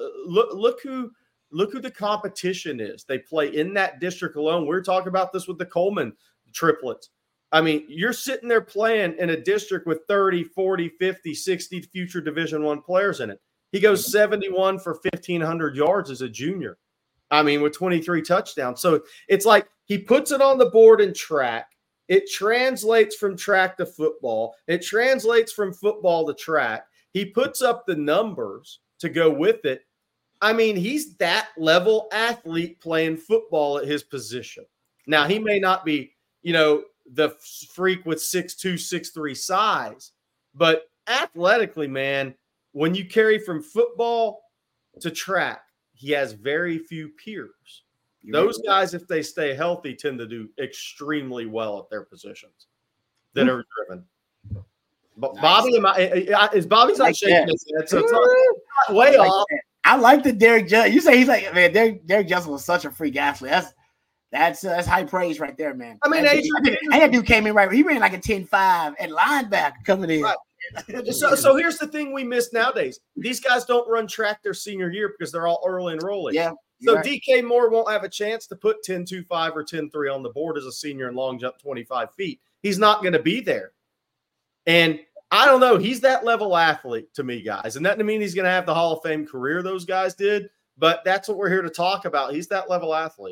the competition is. They play in that district alone. We were talking about this with the Coleman triplets. I mean, you're sitting there playing in a district with 30, 40, 50, 60 future Division I players in it. He goes 71 for 1,500 yards as a junior. I mean, with 23 touchdowns. So it's like he puts it on the board in track. It translates from track to football. It translates from football to track. He puts up the numbers to go with it. I mean, he's that level athlete playing football at his position. Now, he may not be, the freak with 6'2", 6'3" size. But athletically, man, when you carry from football to track, he has very few peers. Those guys, if they stay healthy, tend to do extremely well at their positions that are driven. But nice. Bobby's not shaking his head, so it's not way off. I like the Derek Johnson. You say he's like, man, Derek Johnson was such a freak athlete. That's high praise right there, man. I mean, that dude came in right. He ran like a 10-5 at linebacker coming in. Right. So here's the thing we miss nowadays. These guys don't run track their senior year because they're all early enrolling. Yeah. So right. DK Moore won't have a chance to put 10.25 or 10.3 on the board as a senior in long jump 25 feet. He's not going to be there. And I don't know. He's that level athlete to me, guys. And that doesn't mean he's going to have the Hall of Fame career those guys did, but that's what we're here to talk about. He's that level athlete.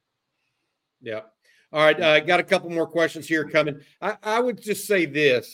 Yeah. All right. I got a couple more questions here coming. I would just say this.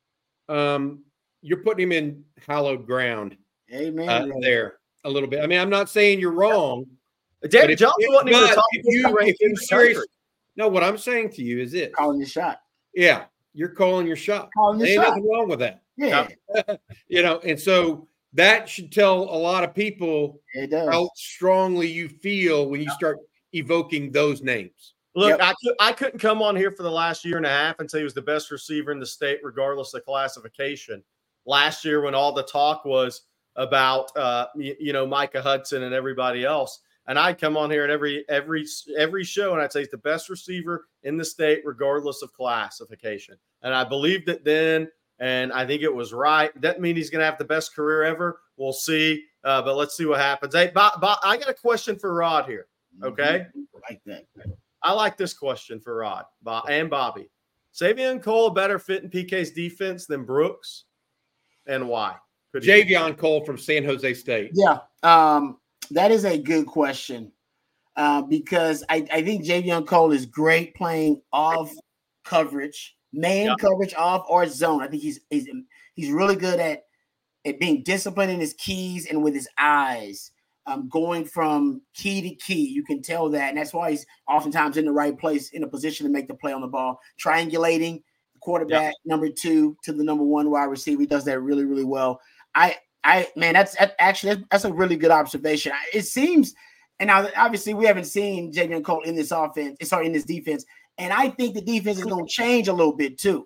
You're putting him in hallowed ground. Amen. There a little bit. I mean, I'm not saying you're wrong. David Johnson wasn't even the top. No, what I'm saying to you is this. Calling your shot. Yeah. You're calling your shot. Ain't nothing wrong with that. Yeah. And so that should tell a lot of people how strongly you feel when you start evoking those names. Look, I couldn't come on here for the last year and a half and say he was the best receiver in the state, regardless of classification. Last year, when all the talk was about, Micah Hudson and everybody else, and I'd come on here at every show and I'd say he's the best receiver in the state, regardless of classification. And I believed it then, and I think it was right. Doesn't mean he's going to have the best career ever. We'll see, but let's see what happens. Hey, Bob, I got a question for Rod here. Okay, like that. I like this question for Rod and Bobby. Savion Cole a better fit in PK's defense than Brooks, and why? Javion Cole from San Jose State. Yeah, that is a good question because I think Javion Cole is great playing off coverage, coverage off or zone. I think he's really good at being disciplined in his keys and with his eyes. Going from key to key, you can tell that, and that's why he's oftentimes in the right place, in a position to make the play on the ball. Triangulating the quarterback number 2 to the number 1 wide receiver, he does that really, really well. That's a really good observation. It seems, and now obviously we haven't seen Javion Cole in this in this defense, and I think the defense is going to change a little bit too.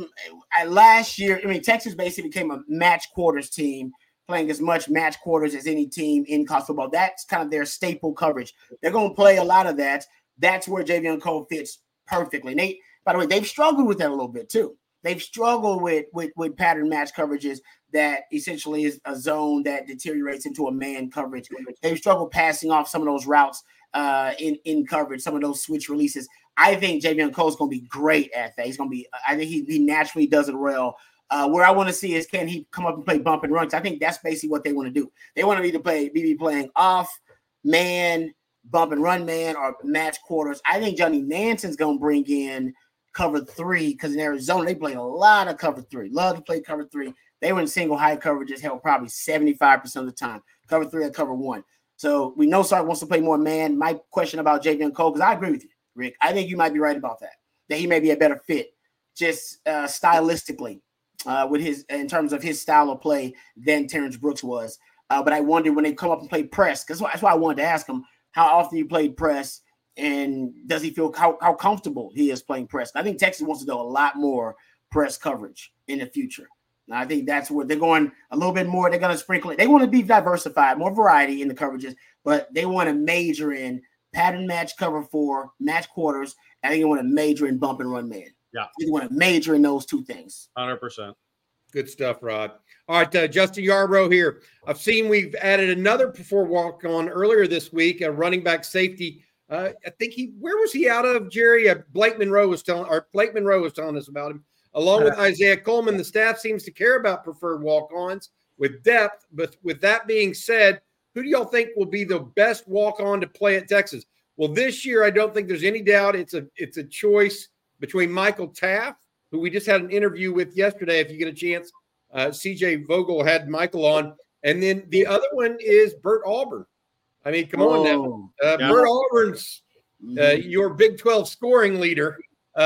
Last year, Texas basically became a match quarters team, playing as much match quarters as any team in college football. That's kind of their staple coverage. They're going to play a lot of that. That's where Javion Cole fits perfectly. And by the way, they've struggled with that a little bit too. They've struggled with pattern match coverages that essentially is a zone that deteriorates into a man coverage. They've struggled passing off some of those routes in coverage, some of those switch releases. I think Javion Cole is going to be great at that. I think he naturally does it well. Where I want to see is, can he come up and play bump and run? I think that's basically what they want to do. They want to be playing off man, bump and run man, or match quarters. I think Johnny Manson's going to bring in cover 3 because in Arizona they play a lot of cover 3. Love to play cover 3. They were in single high coverages, hell, probably 75% of the time. Cover 3 or cover 1. So we know Sark wants to play more man. My question about Javion Cole, because I agree with you, Rick. I think you might be right about that he may be a better fit just stylistically. In terms of his style of play than Terrence Brooks was. But I wondered when they come up and play press, because that's why I wanted to ask him how often he played press and does he feel how comfortable he is playing press. I think Texas wants to do a lot more press coverage in the future. And I think that's where they're going a little bit more. They're going to sprinkle it. They want to be diversified, more variety in the coverages, but they want to major in pattern match cover 4, match quarters. I think they want to major in bump and run man. Yeah. You want to major in those 2 things. 100%. Good stuff, Rod. All right, Justin Yarbrough here. I've seen we've added another before walk-on earlier this week, a running back safety. I think where was he out of, Jerry? Blake Monroe was telling us about him. Along with Isaiah Coleman, the staff seems to care about preferred walk-ons with depth. But with that being said, who do y'all think will be the best walk-on to play at Texas? Well, this year, I don't think there's any doubt it's a choice between Michael Taft, who we just had an interview with yesterday. If you get a chance, CJ Vogel had Michael on. And then the other one is Bert Auburn. I mean, come on now. Bert Auburn's your Big 12 scoring leader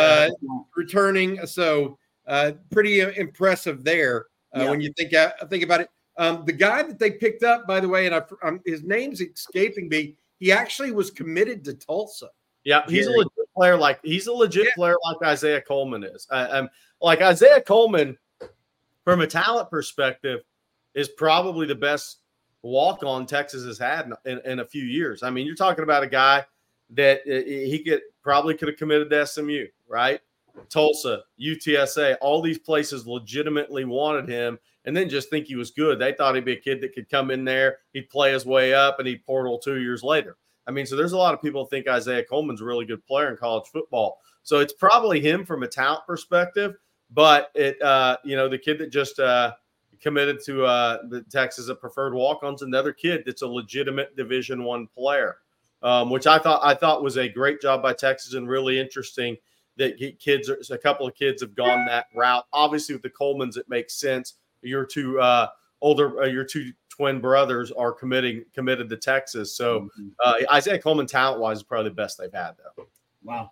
returning. So pretty impressive there when you think about it. The guy that they picked up, by the way, and his name's escaping me, he actually was committed to Tulsa. Yeah, he's a legit player. He's a legit player like Isaiah Coleman is. Like Isaiah Coleman, from a talent perspective, is probably the best walk-on Texas has had in a few years. I mean, you're talking about a guy that he could have committed to SMU, right? Tulsa, UTSA, all these places legitimately wanted him and then just think he was good. They thought he'd be a kid that could come in there, he'd play his way up, and he'd portal 2 years later. I mean, so there's a lot of people who think Isaiah Coleman's a really good player in college football. So it's probably him from a talent perspective. But the kid that just committed to the Texas a preferred walk-on's another kid that's a legitimate Division I player, which I thought was a great job by Texas and really interesting that a couple of kids have gone that route. Obviously, with the Colemans, it makes sense. Your two twin brothers are committed to Texas. So Isaiah Coleman, talent-wise, is probably the best they've had, though. Wow.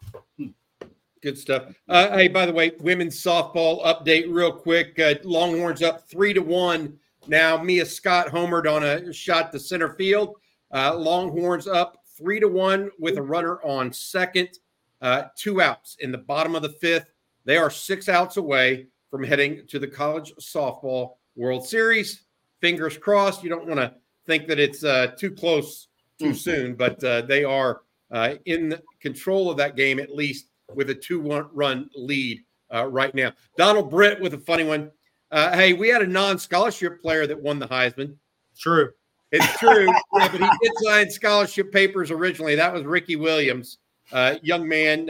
Good stuff. Hey, by the way, women's softball update real quick. Longhorns up 3-1. Now, Mia Scott homered on a shot to center field. Longhorns up 3-1 with a runner on second. 2 outs in the bottom of the 5th. They are 6 outs away from heading to the College Softball World Series. Fingers crossed. You don't want to think that it's too close too soon, but they are in control of that game, at least with a 2-run lead right now. Donald Britt with a funny one. Hey, we had a non-scholarship player that won the Heisman. True. It's true. Yeah, but he did sign scholarship papers originally. That was Ricky Williams. Young man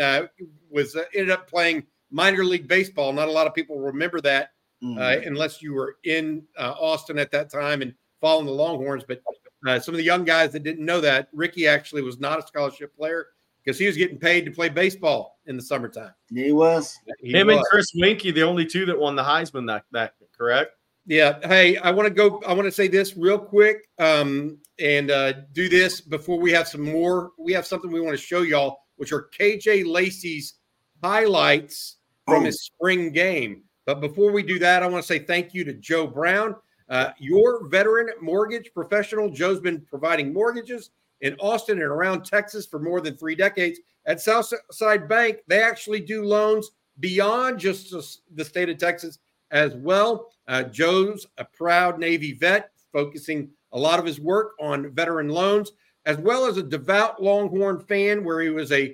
ended up playing minor league baseball. Not a lot of people remember that unless you were in Austin at that time and following the Longhorns. But some of the young guys that didn't know that, Ricky actually was not a scholarship player because he was getting paid to play baseball in the summertime. Yeah, he was. And Chris Winkie, the only two that won the Heisman, that correct? Yeah. Hey, I want to say this real quick and do this before we have some more. We have something we want to show y'all, which are KJ Lacey's highlights from his spring game. But before we do that, I want to say thank you to Joe Brown, your veteran mortgage professional. Joe's been providing mortgages in Austin and around Texas for more than 3 decades. At Southside Bank, they actually do loans beyond just the state of Texas as well. Joe's a proud Navy vet, focusing a lot of his work on veteran loans, as well as a devout Longhorn fan where he was he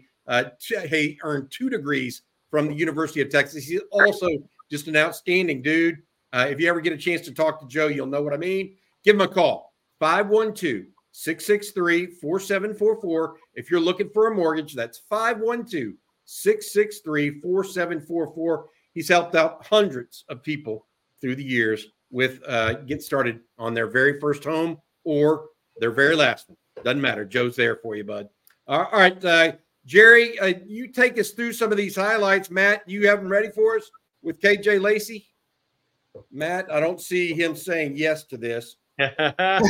earned 2 degrees from the University of Texas. He's also just an outstanding dude. If you ever get a chance to talk to Joe, you'll know what I mean. Give him a call, 512-663-4744. If you're looking for a mortgage, that's 512-663-4744. He's helped out hundreds of people through the years with get started on their very first home or their very last one. Doesn't matter. Joe's there for you, bud. All right, Jerry, you take us through some of these highlights. Matt, you have them ready for us with KJ Lacey? Matt, I don't see him saying yes to this. Here we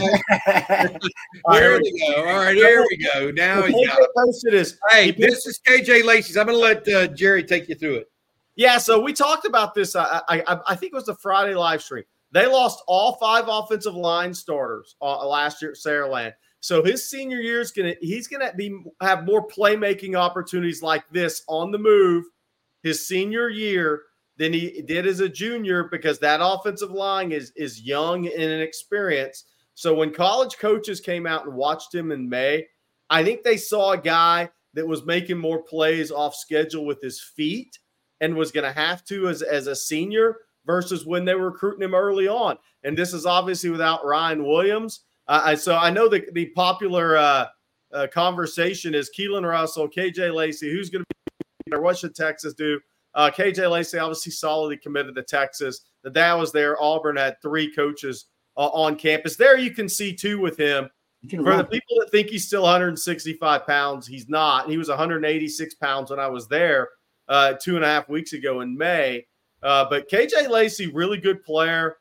go. All right, here we go. Now he's got it. Hey, this is KJ Lacey's. I'm going to let Jerry take you through it. Yeah, so we talked about this. I think it was the Friday live stream. They lost all 5 offensive line starters last year at Saraland. So his senior year he's gonna have more playmaking opportunities like this on the move his senior year than he did as a junior, because that offensive line is young and inexperienced. So when college coaches came out and watched him in May, I think they saw a guy that was making more plays off schedule with his feet and was going to have to as a senior versus when they were recruiting him early on. And this is obviously without Ryan Williams. So I know the popular conversation is Keelan Russell, KJ Lacey, who's going to be there? What should Texas do? KJ Lacey obviously solidly committed to Texas. The dad was there. Auburn had 3 coaches on campus. There you can see, too, with him. For the people that think he's still 165 pounds, he's not. He was 186 pounds when I was there 2.5 weeks ago in May. But KJ Lacey, really good player.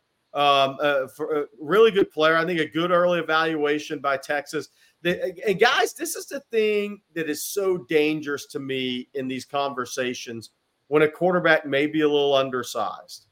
Really good player. I think a good early evaluation by Texas. And guys, this is the thing that is so dangerous to me in these conversations when a quarterback may be a little undersized.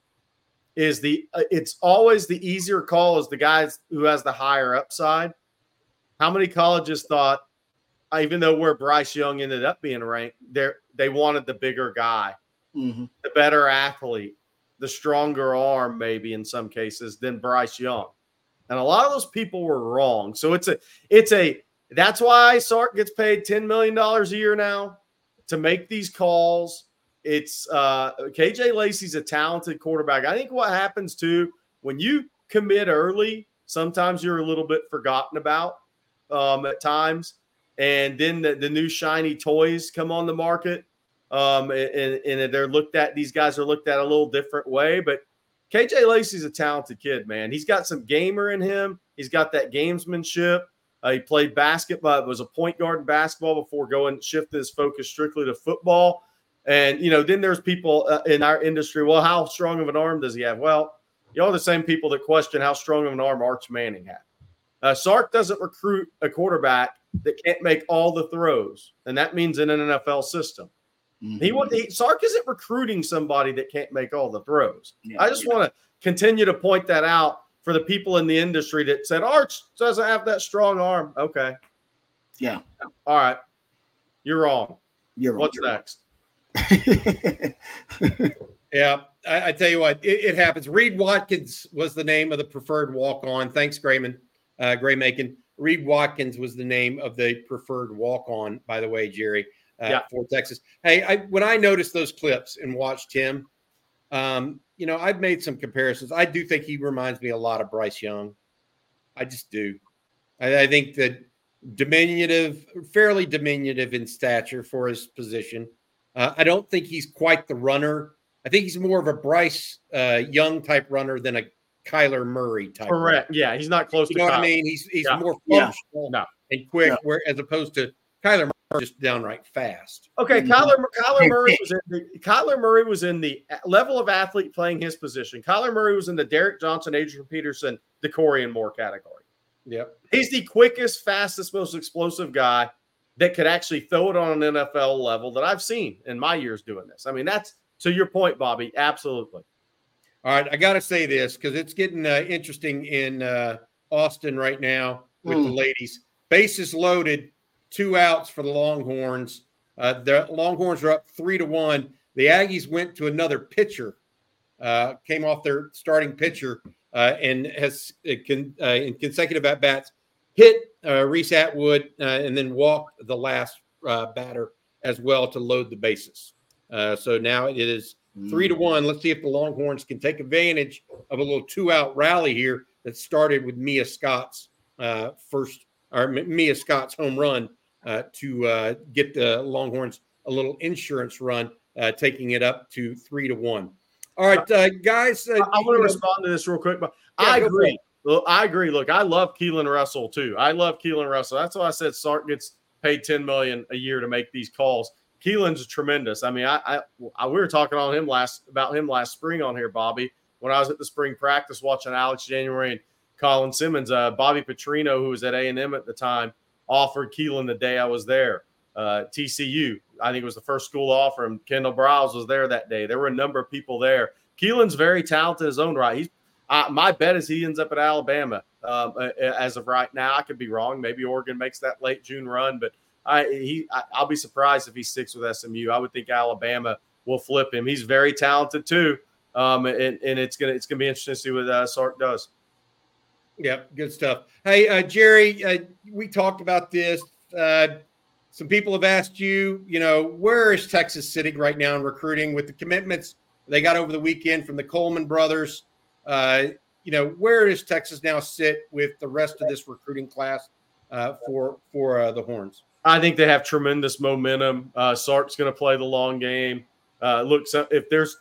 It's always the easier call is the guys who has the higher upside. How many colleges thought, even though where Bryce Young ended up being ranked, they wanted the bigger guy, the better athlete, the stronger arm, maybe in some cases, than Bryce Young. And a lot of those people were wrong. So that's why Sark gets paid $10 million a year now to make these calls. It's KJ Lacey's a talented quarterback. I think what happens too, when you commit early, sometimes you're a little bit forgotten about at times. And then the new shiny toys come on the market. And they're looked at. These guys are looked at a little different way. But KJ Lacey's a talented kid, man. He's got some gamer in him. He's got that gamesmanship. He played basketball, was a point guard in basketball before shifted his focus strictly to football. And, then there's people in our industry, well, how strong of an arm does he have? Well, y'all are the same people that question how strong of an arm Arch Manning had. Sark doesn't recruit a quarterback that can't make all the throws, and that means in an NFL system. Mm-hmm. Sark isn't recruiting somebody that can't make all the throws. Yeah, I just want to continue to point that out for the people in the industry that said Arch doesn't have that strong arm. Okay. Yeah. All right. You're wrong. You're wrong. What's next? Yeah. I tell you what, it happens. Reed Watkins was the name of the preferred walk-on. Thanks, Gray Macon. Reed Watkins was the name of the preferred walk-on, by the way, Jerry, for Texas. Hey, when I noticed those clips and watched him, I've made some comparisons. I do think he reminds me a lot of Bryce Young. I just do. I think that fairly diminutive in stature for his position. I don't think he's quite the runner. I think he's more of a Bryce Young type runner than a Kyler Murray type. Correct. Runner. Yeah, he's not close to Kyle. What I mean? He's more functional and quick, as opposed to Kyler Murray just downright fast. Okay, Kyler Murray was in the level of athlete playing his position. Kyler Murray was in the Derek Johnson, Adrian Peterson, DeCorian Moore category. Yep. He's the quickest, fastest, most explosive guy that could actually throw it on an NFL level that I've seen in my years doing this. I mean, that's to your point, Bobby. Absolutely. All right, I got to say this because it's getting interesting in Austin right now with the ladies. Bases loaded, 2 outs for the Longhorns. The Longhorns are up 3-1. The Aggies went to another pitcher, came off their starting pitcher, and has in consecutive at bats hit Reese Atwood and then walked the last batter as well to load the bases. So now it is 3-1. Let's see if the Longhorns can take advantage of a little 2-out rally here that started with Mia Scott's Mia Scott's home run to get the Longhorns a little insurance run, taking it up to 3-1. All right, guys. I want to respond to this real quick, but I agree. Look, I love Keelan Russell too. I love Keelan Russell. That's why I said Sark gets paid $10 million a year to make these calls. Keelan's tremendous. I mean, we were talking about him last spring on here, Bobby, when I was at the spring practice watching Alex January and Colin Simmons. Bobby Petrino, who was at A&M at the time, offered Keelan the day I was there. TCU, I think it was the first school to offer him. Kendall Browse was there that day. There were a number of people there. Keelan's very talented in his own right. My bet is he ends up at Alabama as of right now. I could be wrong. Maybe Oregon makes that late June run, but I'll be surprised if he sticks with SMU. I would think Alabama will flip him. He's very talented too, and it's gonna be interesting to see what Sark does. Yep, good stuff. Hey, Jerry, we talked about this. Some people have asked you, where is Texas sitting right now in recruiting with the commitments they got over the weekend from the Coleman brothers? Where does Texas now sit with the rest of this recruiting class for the Horns? I think they have tremendous momentum. Sark's going to play the long game. Look, so if there's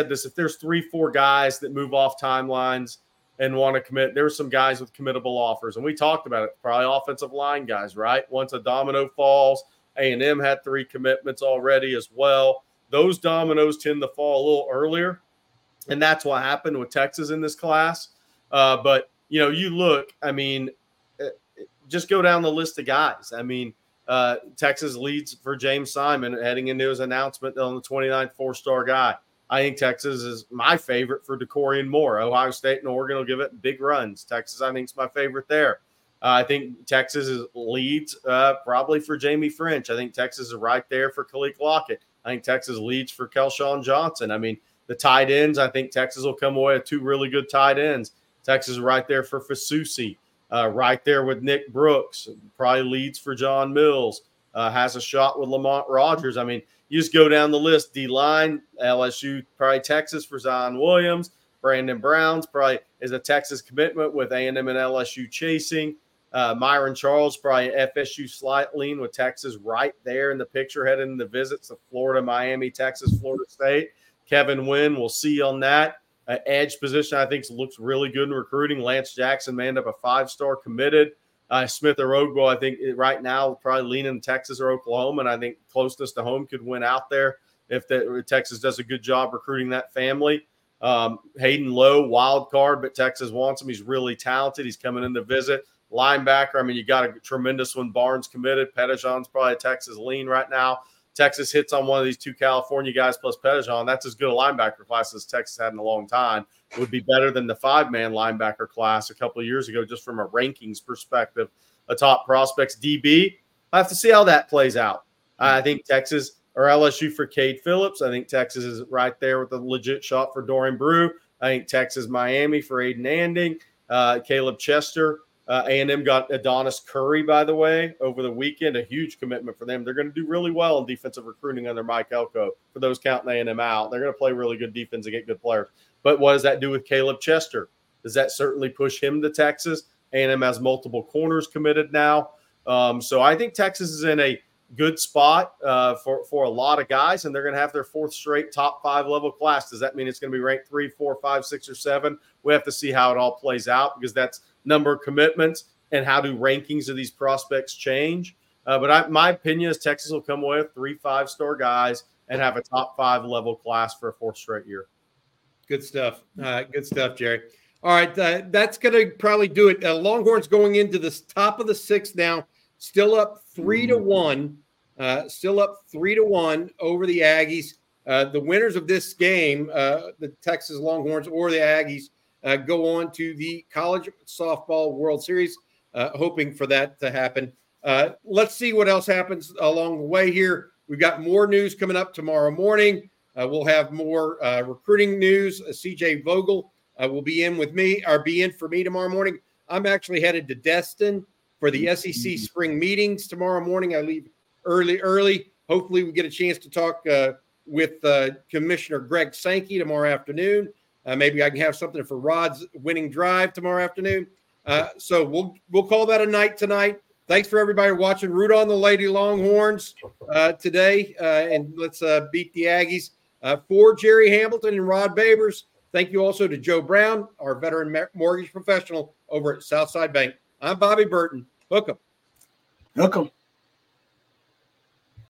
3-4 guys that move off timelines and want to commit, there were some guys with committable offers, and we talked about it. Probably offensive line guys, right? Once a domino falls, A&M had 3 commitments already as well. Those dominoes tend to fall a little earlier, and that's what happened with Texas in this class. But you look. I mean, just go down the list of guys. I mean. Texas leads for James Simon heading into his announcement on the 29th 4-star guy. I think Texas is my favorite for DeCorian Moore. Ohio State and Oregon will give it big runs. Texas, I think, is my favorite there. I think Texas leads probably for Jamie French. I think Texas is right there for Khalil Lockett. I think Texas leads for Kelshawn Johnson. I mean, the tight ends, I think Texas will come away with 2 really good tight ends. Texas is right there for Fasusi. Right there with Nick Brooks, probably leads for John Mills, has a shot with Lamont Rogers. I mean, you just go down the list. D-line, LSU, probably Texas for Zion Williams. Brandon Browns probably is a Texas commitment with A&M and LSU chasing. Myron Charles, probably an FSU slight lean with Texas right there in the picture heading in the visits of Florida, Miami, Texas, Florida State. Kevin Wynn, we'll see on that. Edge position, I think, looks really good in recruiting. Lance Jackson manned up a 5-star committed. Smith Orogbo, I think right now probably leaning Texas or Oklahoma, and I think closeness to home could win out there if Texas does a good job recruiting that family. Hayden Lowe, wild card, but Texas wants him. He's really talented. He's coming in to visit. Linebacker, I mean, you got a tremendous one. Barnes committed. Pettijohn's probably a Texas lean right now. Texas hits on one of these 2 California guys plus Pettijohn. That's as good a linebacker class as Texas had in a long time. It would be better than the 5-man linebacker class a couple of years ago, just from a rankings perspective. A top prospects DB. I have to see how that plays out. I think Texas or LSU for Cade Phillips. I think Texas is right there with a legit shot for Dorian Brew. I think Texas, Miami for Aiden Anding. Caleb Chester. A&M got Adonis Curry, by the way, over the weekend, a huge commitment for them. They're going to do really well in defensive recruiting under Mike Elko. For those counting A&M out, they're going to play really good defense and get good players. But what does that do with Caleb Chester? Does that certainly push him to Texas? A&M has multiple corners committed now. So I think Texas is in a good spot for a lot of guys, and they're going to have their 4th straight top 5 level class. Does that mean it's going to be ranked 3, 4, 5, 6, or 7? We have to see how it all plays out because that's number of commitments and how do rankings of these prospects change. But my opinion is Texas will come away with 3 5-star guys and have a top 5 level class for a 4th straight year. Good stuff. Good stuff, Jerry. All right. That's going to probably do it. Longhorns going into the top of the 6th now, still up 3-1, still up 3-1 over the Aggies. The winners of this game, the Texas Longhorns or the Aggies, go on to the College Softball World Series, hoping for that to happen. Let's see what else happens along the way here. We've got more news coming up tomorrow morning. We'll have more recruiting news. CJ Vogel will be in for me tomorrow morning. I'm actually headed to Destin for the SEC spring meetings tomorrow morning. I leave early. Hopefully we get a chance to talk with Commissioner Greg Sankey tomorrow afternoon. Maybe I can have something for Rod's winning drive tomorrow afternoon. So we'll call that a night tonight. Thanks for everybody watching. Root on the Lady Longhorns today, and let's beat the Aggies. For Jerry Hamilton and Rod Babers, thank you also to Joe Brown, our veteran mortgage professional over at Southside Bank. I'm Bobby Burton. Hook 'em. Hook 'em.